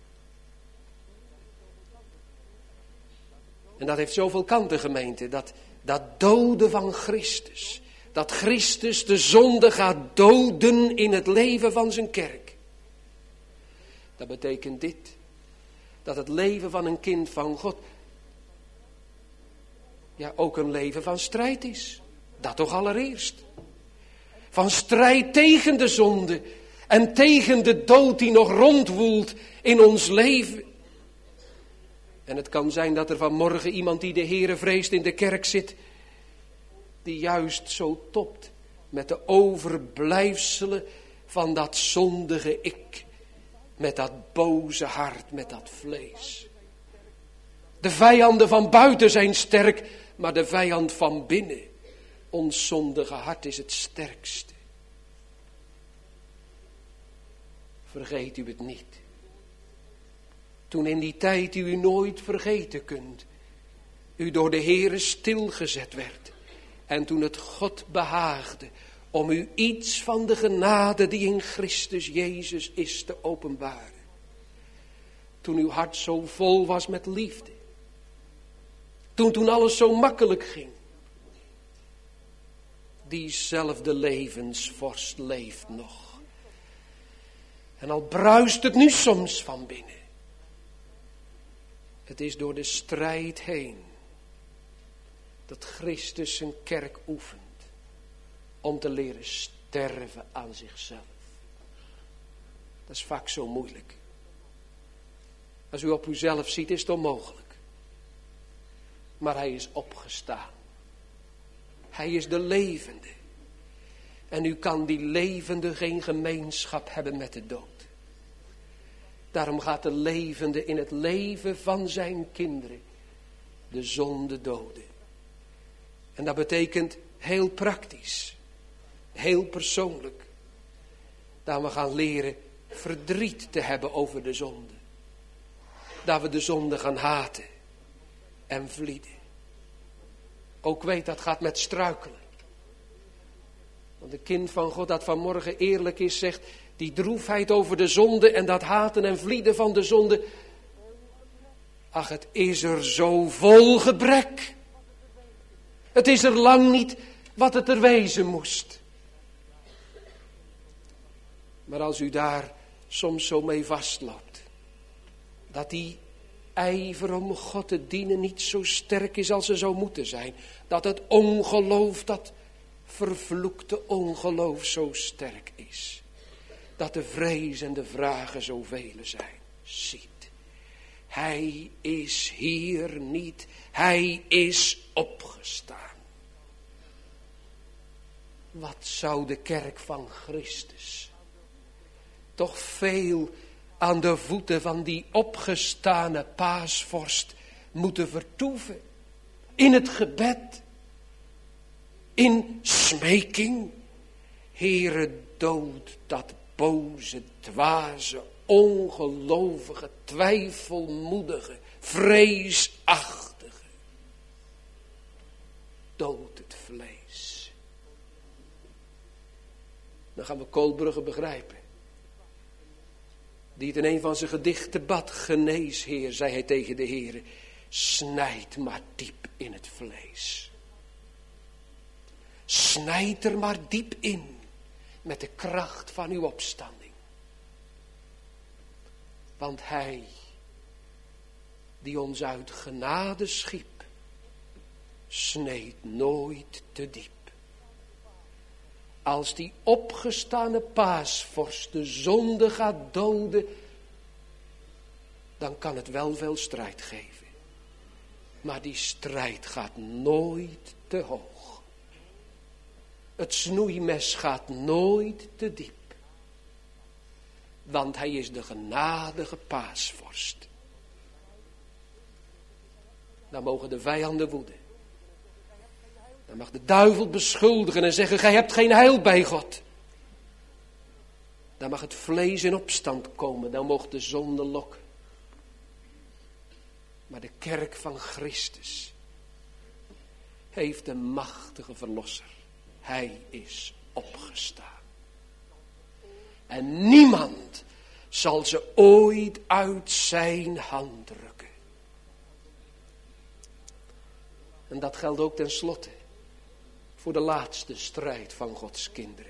En dat heeft zoveel kanten, gemeente, dat doden van Christus. Dat Christus de zonde gaat doden in het leven van zijn kerk. Dat betekent dit. Dat het leven van een kind van God ook een leven van strijd is. Dat toch allereerst. Van strijd tegen de zonde en tegen de dood die nog rondwoelt in ons leven. En het kan zijn dat er vanmorgen iemand die de Heere vreest in de kerk zit, die juist zo topt met de overblijfselen van dat zondige ik. Met dat boze hart, met dat vlees. De vijanden van buiten zijn sterk, maar de vijand van binnen, ons zondige hart, is het sterkste. Vergeet u het niet. Toen in die tijd die u nooit vergeten kunt, u door de Heere stilgezet werd. En toen het God behaagde om u iets van de genade die in Christus Jezus is te openbaren. Toen uw hart zo vol was met liefde. Toen alles zo makkelijk ging. Diezelfde levensvorst leeft nog. En al bruist het nu soms van binnen. Het is door de strijd heen dat Christus zijn kerk oefent om te leren sterven aan zichzelf. Dat is vaak zo moeilijk. Als u op uzelf ziet, is het onmogelijk. Maar hij is opgestaan. Hij is de levende. En nu kan die levende geen gemeenschap hebben met de dood. Daarom gaat de levende in het leven van zijn kinderen de zonde doden. En dat betekent heel praktisch, heel persoonlijk, dat we gaan leren verdriet te hebben over de zonde. Dat we de zonde gaan haten en vlieden. Ook weet dat gaat met struikelen. Want een kind van God dat vanmorgen eerlijk is zegt, die droefheid over de zonde en dat haten en vlieden van de zonde. Ach, het is er zo vol gebrek. Het is er lang niet wat het er wezen moest. Maar als u daar soms zo mee vastloopt, dat die ijver om God te dienen niet zo sterk is als ze zou moeten zijn. Dat het ongeloof, dat vervloekte ongeloof zo sterk is. Dat de vrees en de vragen zoveel zijn. Ziet, hij is hier niet. Hij is opgestaan. Wat zou de kerk van Christus toch veel aan de voeten van die opgestane paasvorst moeten vertoeven. In het gebed. In smeking. Heere, dood dat boze, dwaze, ongelovige, twijfelmoedige, vreesachtige. Dood het vlees. Dan gaan we Koolbrugge begrijpen. Die het in een van zijn gedichten bad. Genees, Heer, zei hij tegen de Heere. Snijd maar diep in het vlees. Snijd er maar diep in. Met de kracht van uw opstanding. Want hij die ons uit genade schiep, sneed nooit te diep. Als die opgestane paasvorst de zonde gaat doden, dan kan het wel veel strijd geven. Maar die strijd gaat nooit te hoog. Het snoeimes gaat nooit te diep. Want hij is de genadige paasvorst. Dan mogen de vijanden woeden. Dan mag de duivel beschuldigen en zeggen, gij hebt geen heil bij God. Dan mag het vlees in opstand komen, dan mocht de zonde lokken. Maar de kerk van Christus heeft een machtige verlosser. Hij is opgestaan. En niemand zal ze ooit uit zijn hand rukken. En dat geldt ook tenslotte voor de laatste strijd van Gods kinderen.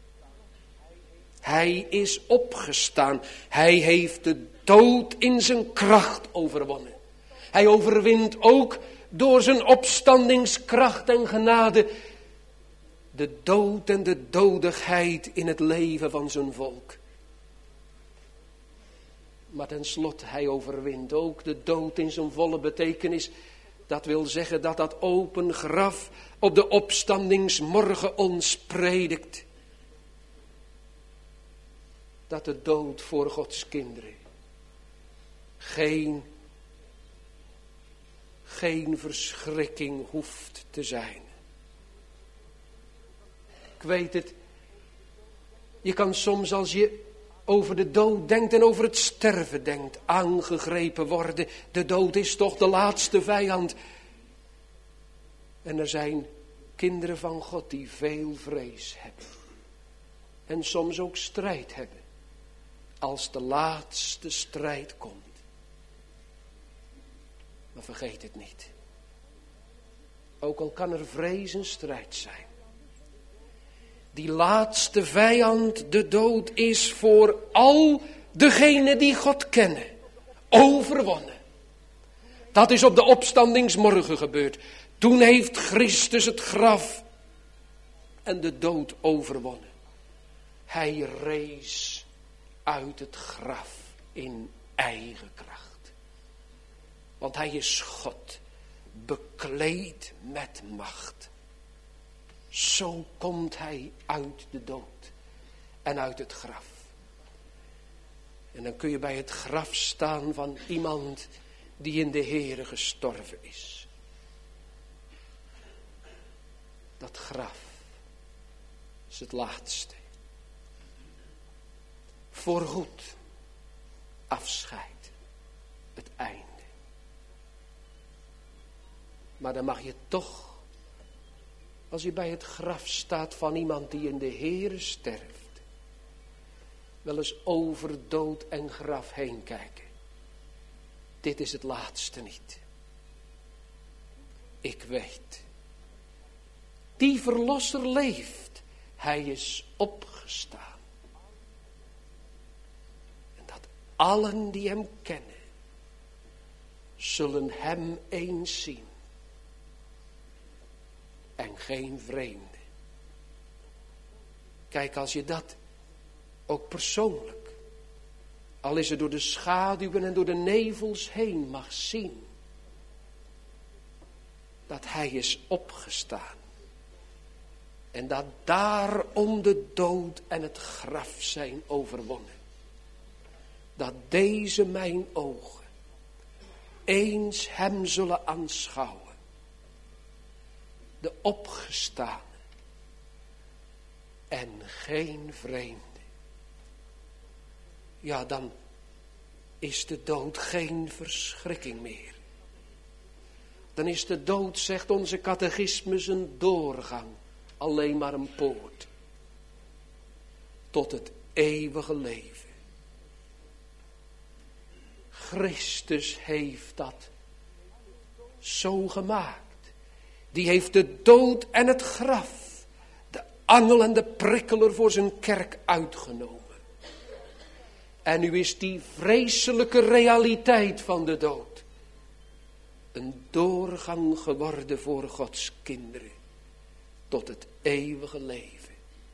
Hij is opgestaan. Hij heeft de dood in zijn kracht overwonnen. Hij overwint ook door zijn opstandingskracht en genade de dood en de dodigheid in het leven van zijn volk. Maar tenslotte, hij overwint ook de dood in zijn volle betekenis. Dat wil zeggen dat dat open graf op de opstandingsmorgen ons predikt. Dat de dood voor Gods kinderen geen verschrikking hoeft te zijn. Ik weet het. Je kan soms als je over de dood denkt en over het sterven denkt, aangegrepen worden. De dood is toch de laatste vijand. En er zijn kinderen van God die veel vrees hebben. En soms ook strijd hebben. Als de laatste strijd komt. Maar vergeet het niet. Ook al kan er vrees en strijd zijn. Die laatste vijand, de dood, is voor al degenen die God kennen overwonnen. Dat is op de opstandingsmorgen gebeurd. Toen heeft Christus het graf en de dood overwonnen. Hij rees uit het graf in eigen kracht. Want hij is God, bekleed met macht. Zo komt hij uit de dood en uit het graf. En dan kun je bij het graf staan van iemand die in de Heere gestorven is. Dat graf is het laatste. Voorgoed afscheid, het einde. Maar dan mag je toch, als je bij het graf staat van iemand die in de Heere sterft, wel eens over dood en graf heen kijken. Dit is het laatste niet. Ik weet, die verlosser leeft. Hij is opgestaan. En dat allen die hem kennen, zullen hem eens zien. En geen vreemde. Kijk, als je dat ook persoonlijk, al is het door de schaduwen en door de nevels heen, mag zien. Dat hij is opgestaan. En dat daarom de dood en het graf zijn overwonnen. Dat deze mijn ogen eens hem zullen aanschouwen. De opgestane en geen vreemde. Ja, dan is de dood geen verschrikking meer. Dan is de dood, zegt onze catechismus, een doorgang, alleen maar een poort tot het eeuwige leven. Christus heeft dat zo gemaakt. Die heeft de dood en het graf, de angel en de prikkeler voor zijn kerk uitgenomen. En nu is die vreselijke realiteit van de dood een doorgang geworden voor Gods kinderen tot het eeuwige leven.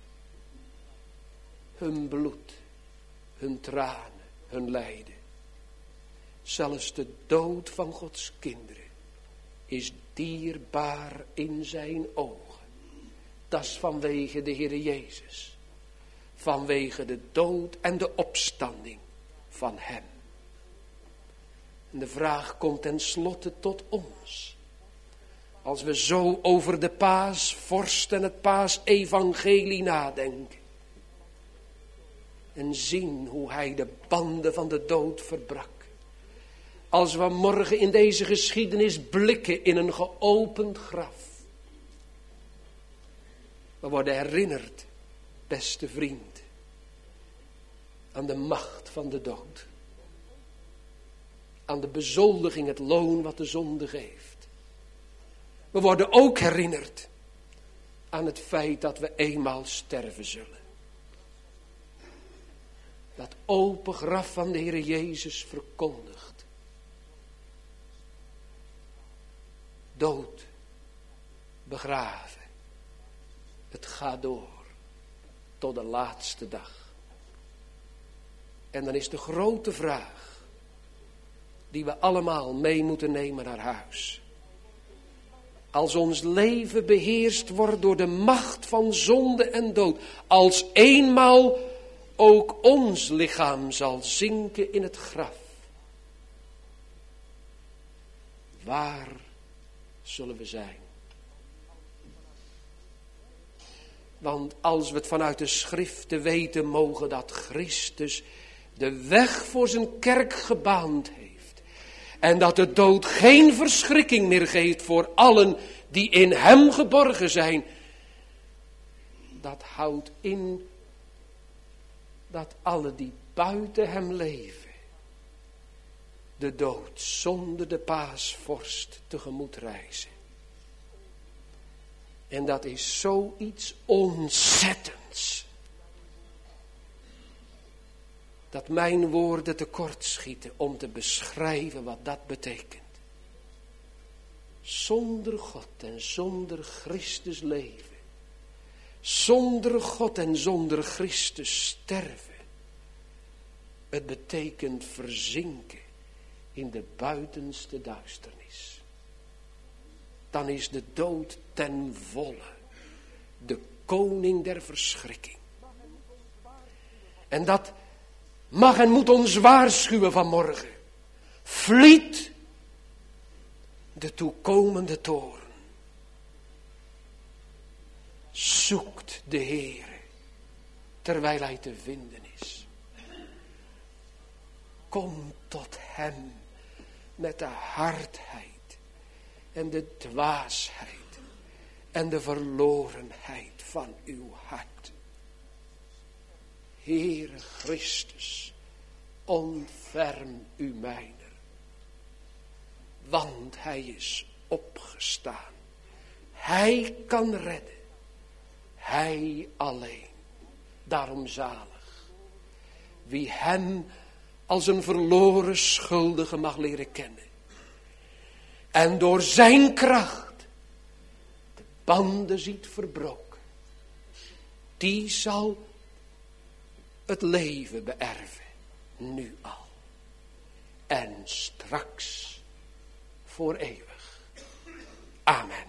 Hun bloed, hun tranen, hun lijden. Zelfs de dood van Gods kinderen is dierbaar in zijn ogen. Dat is vanwege de Heere Jezus. Vanwege de dood en de opstanding van hem. En de vraag komt tenslotte tot ons. Als we zo over de paasvorst en het paasevangelie nadenken. En zien hoe hij de banden van de dood verbrak. Als we morgen in deze geschiedenis blikken in een geopend graf. We worden herinnerd, beste vriend. aan de macht van de dood. Aan de bezoldiging, het loon wat de zonde geeft. We worden ook herinnerd aan het feit dat we eenmaal sterven zullen. Dat open graf van de Heer Jezus verkondigt. Dood, begraven. Het gaat door tot de laatste dag. En dan is de grote vraag die we allemaal mee moeten nemen naar huis. Als ons leven beheerst wordt door de macht van zonde en dood. Als eenmaal ook ons lichaam zal zinken in het graf. Waar zullen we zijn? Want als we het vanuit de schriften weten mogen dat Christus de weg voor zijn kerk gebaand heeft. En dat de dood geen verschrikking meer geeft voor allen die in hem geborgen zijn. Dat houdt in dat alle die buiten hem leven de dood zonder de paasvorst tegemoet reizen. En dat is zoiets ontzettends. Dat mijn woorden tekort schieten om te beschrijven wat dat betekent. Zonder God en zonder Christus leven. Zonder God en zonder Christus sterven. Het betekent verzinken in de buitenste duisternis. Dan is de dood ten volle de koning der verschrikking. En dat mag en moet ons waarschuwen vanmorgen. Vliet de toekomende toorn. Zoekt de Heere terwijl hij te vinden is. Kom tot hem met de hardheid en de dwaasheid en de verlorenheid van uw hart. Heere Christus, ontferm u mijner. Want hij is opgestaan. Hij kan redden. Hij alleen. Daarom zalig. Wie hem als een verloren schuldige mag leren kennen. En door zijn kracht de banden ziet verbroken. Die zal het leven beërven. Nu al. En straks voor eeuwig. Amen.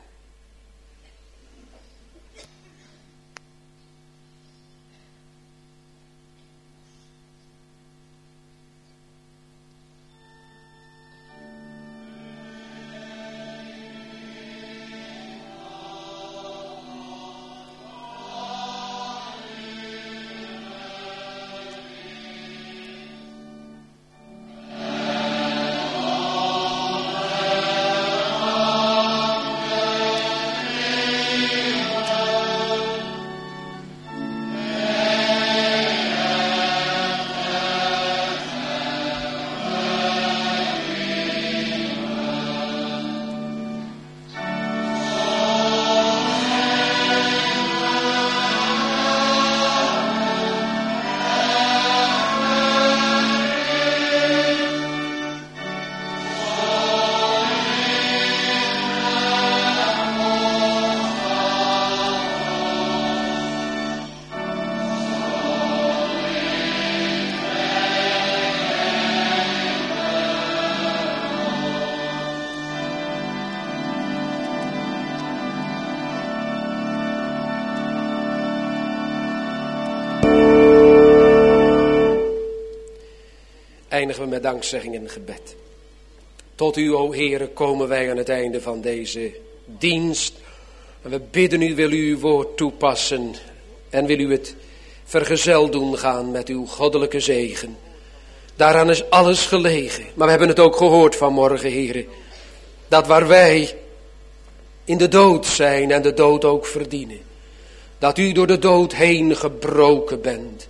Eindigen we met dankzegging en gebed. Tot u, o Heere, komen wij aan het einde van deze dienst. En we bidden u, wil u uw woord toepassen. En wil u het vergezeld doen gaan met uw goddelijke zegen. Daaraan is alles gelegen. Maar we hebben het ook gehoord vanmorgen, Heere. Dat waar wij in de dood zijn en de dood ook verdienen. Dat u door de dood heen gebroken bent.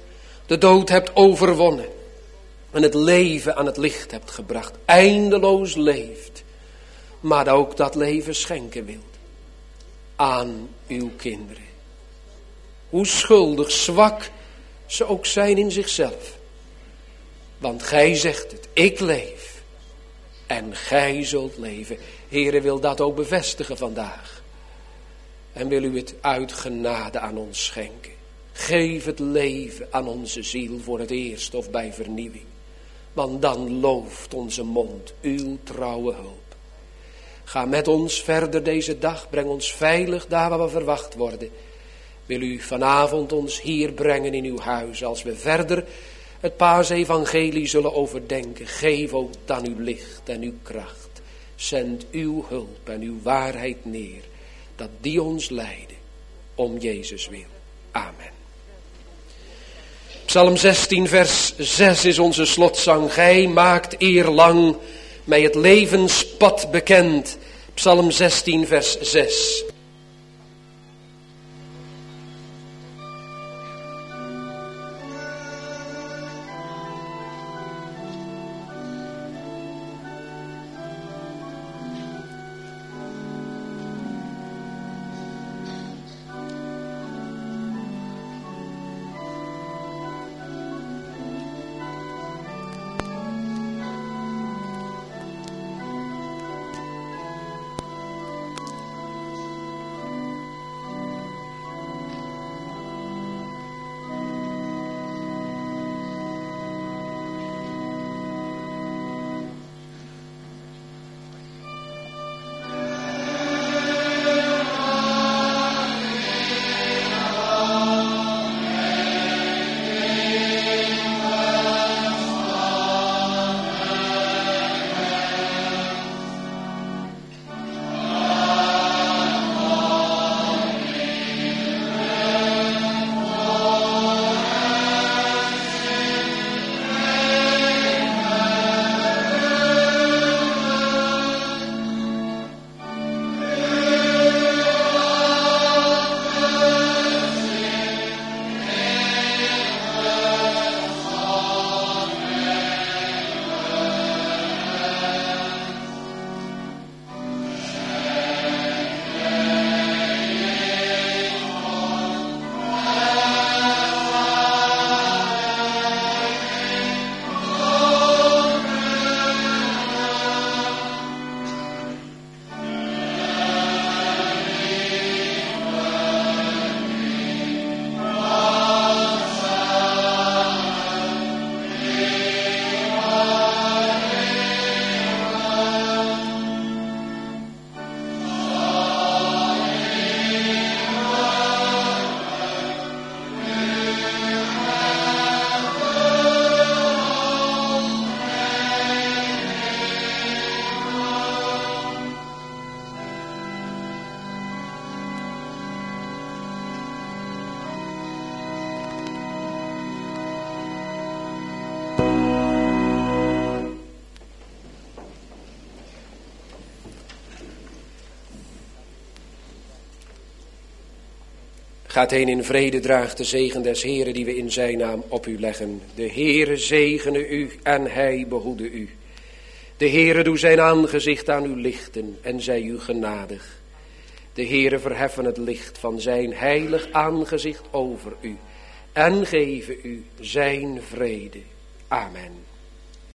de dood hebt overwonnen en het leven aan het licht hebt gebracht, eindeloos leeft, maar ook dat leven schenken wilt aan uw kinderen. Hoe schuldig, zwak ze ook zijn in zichzelf. Want gij zegt het, ik leef en gij zult leven. Heere wil dat ook bevestigen vandaag. En wil u het uit genade aan ons schenken. Geef het leven aan onze ziel voor het eerst of bij vernieuwing. Want dan looft onze mond uw trouwe hulp. Ga met ons verder deze dag. Breng ons veilig daar waar we verwacht worden. Wil u vanavond ons hier brengen in uw huis. Als we verder het paasevangelie zullen overdenken. Geef ook dan uw licht en uw kracht. Zend uw hulp en uw waarheid neer. Dat die ons leiden om Jezus wil. Amen. Psalm 16 vers 6 is onze slotzang. Gij maakt eerlang mij het levenspad bekend. Psalm 16 vers 6. Gaat heen in vrede, draagt de zegen des Heren die we in zijn naam op u leggen. De Heere zegene u en hij behoede u. De Heere doe zijn aangezicht aan u lichten en zij u genadig. De Heere verheffen het licht van zijn heilig aangezicht over u en geven u zijn vrede. Amen.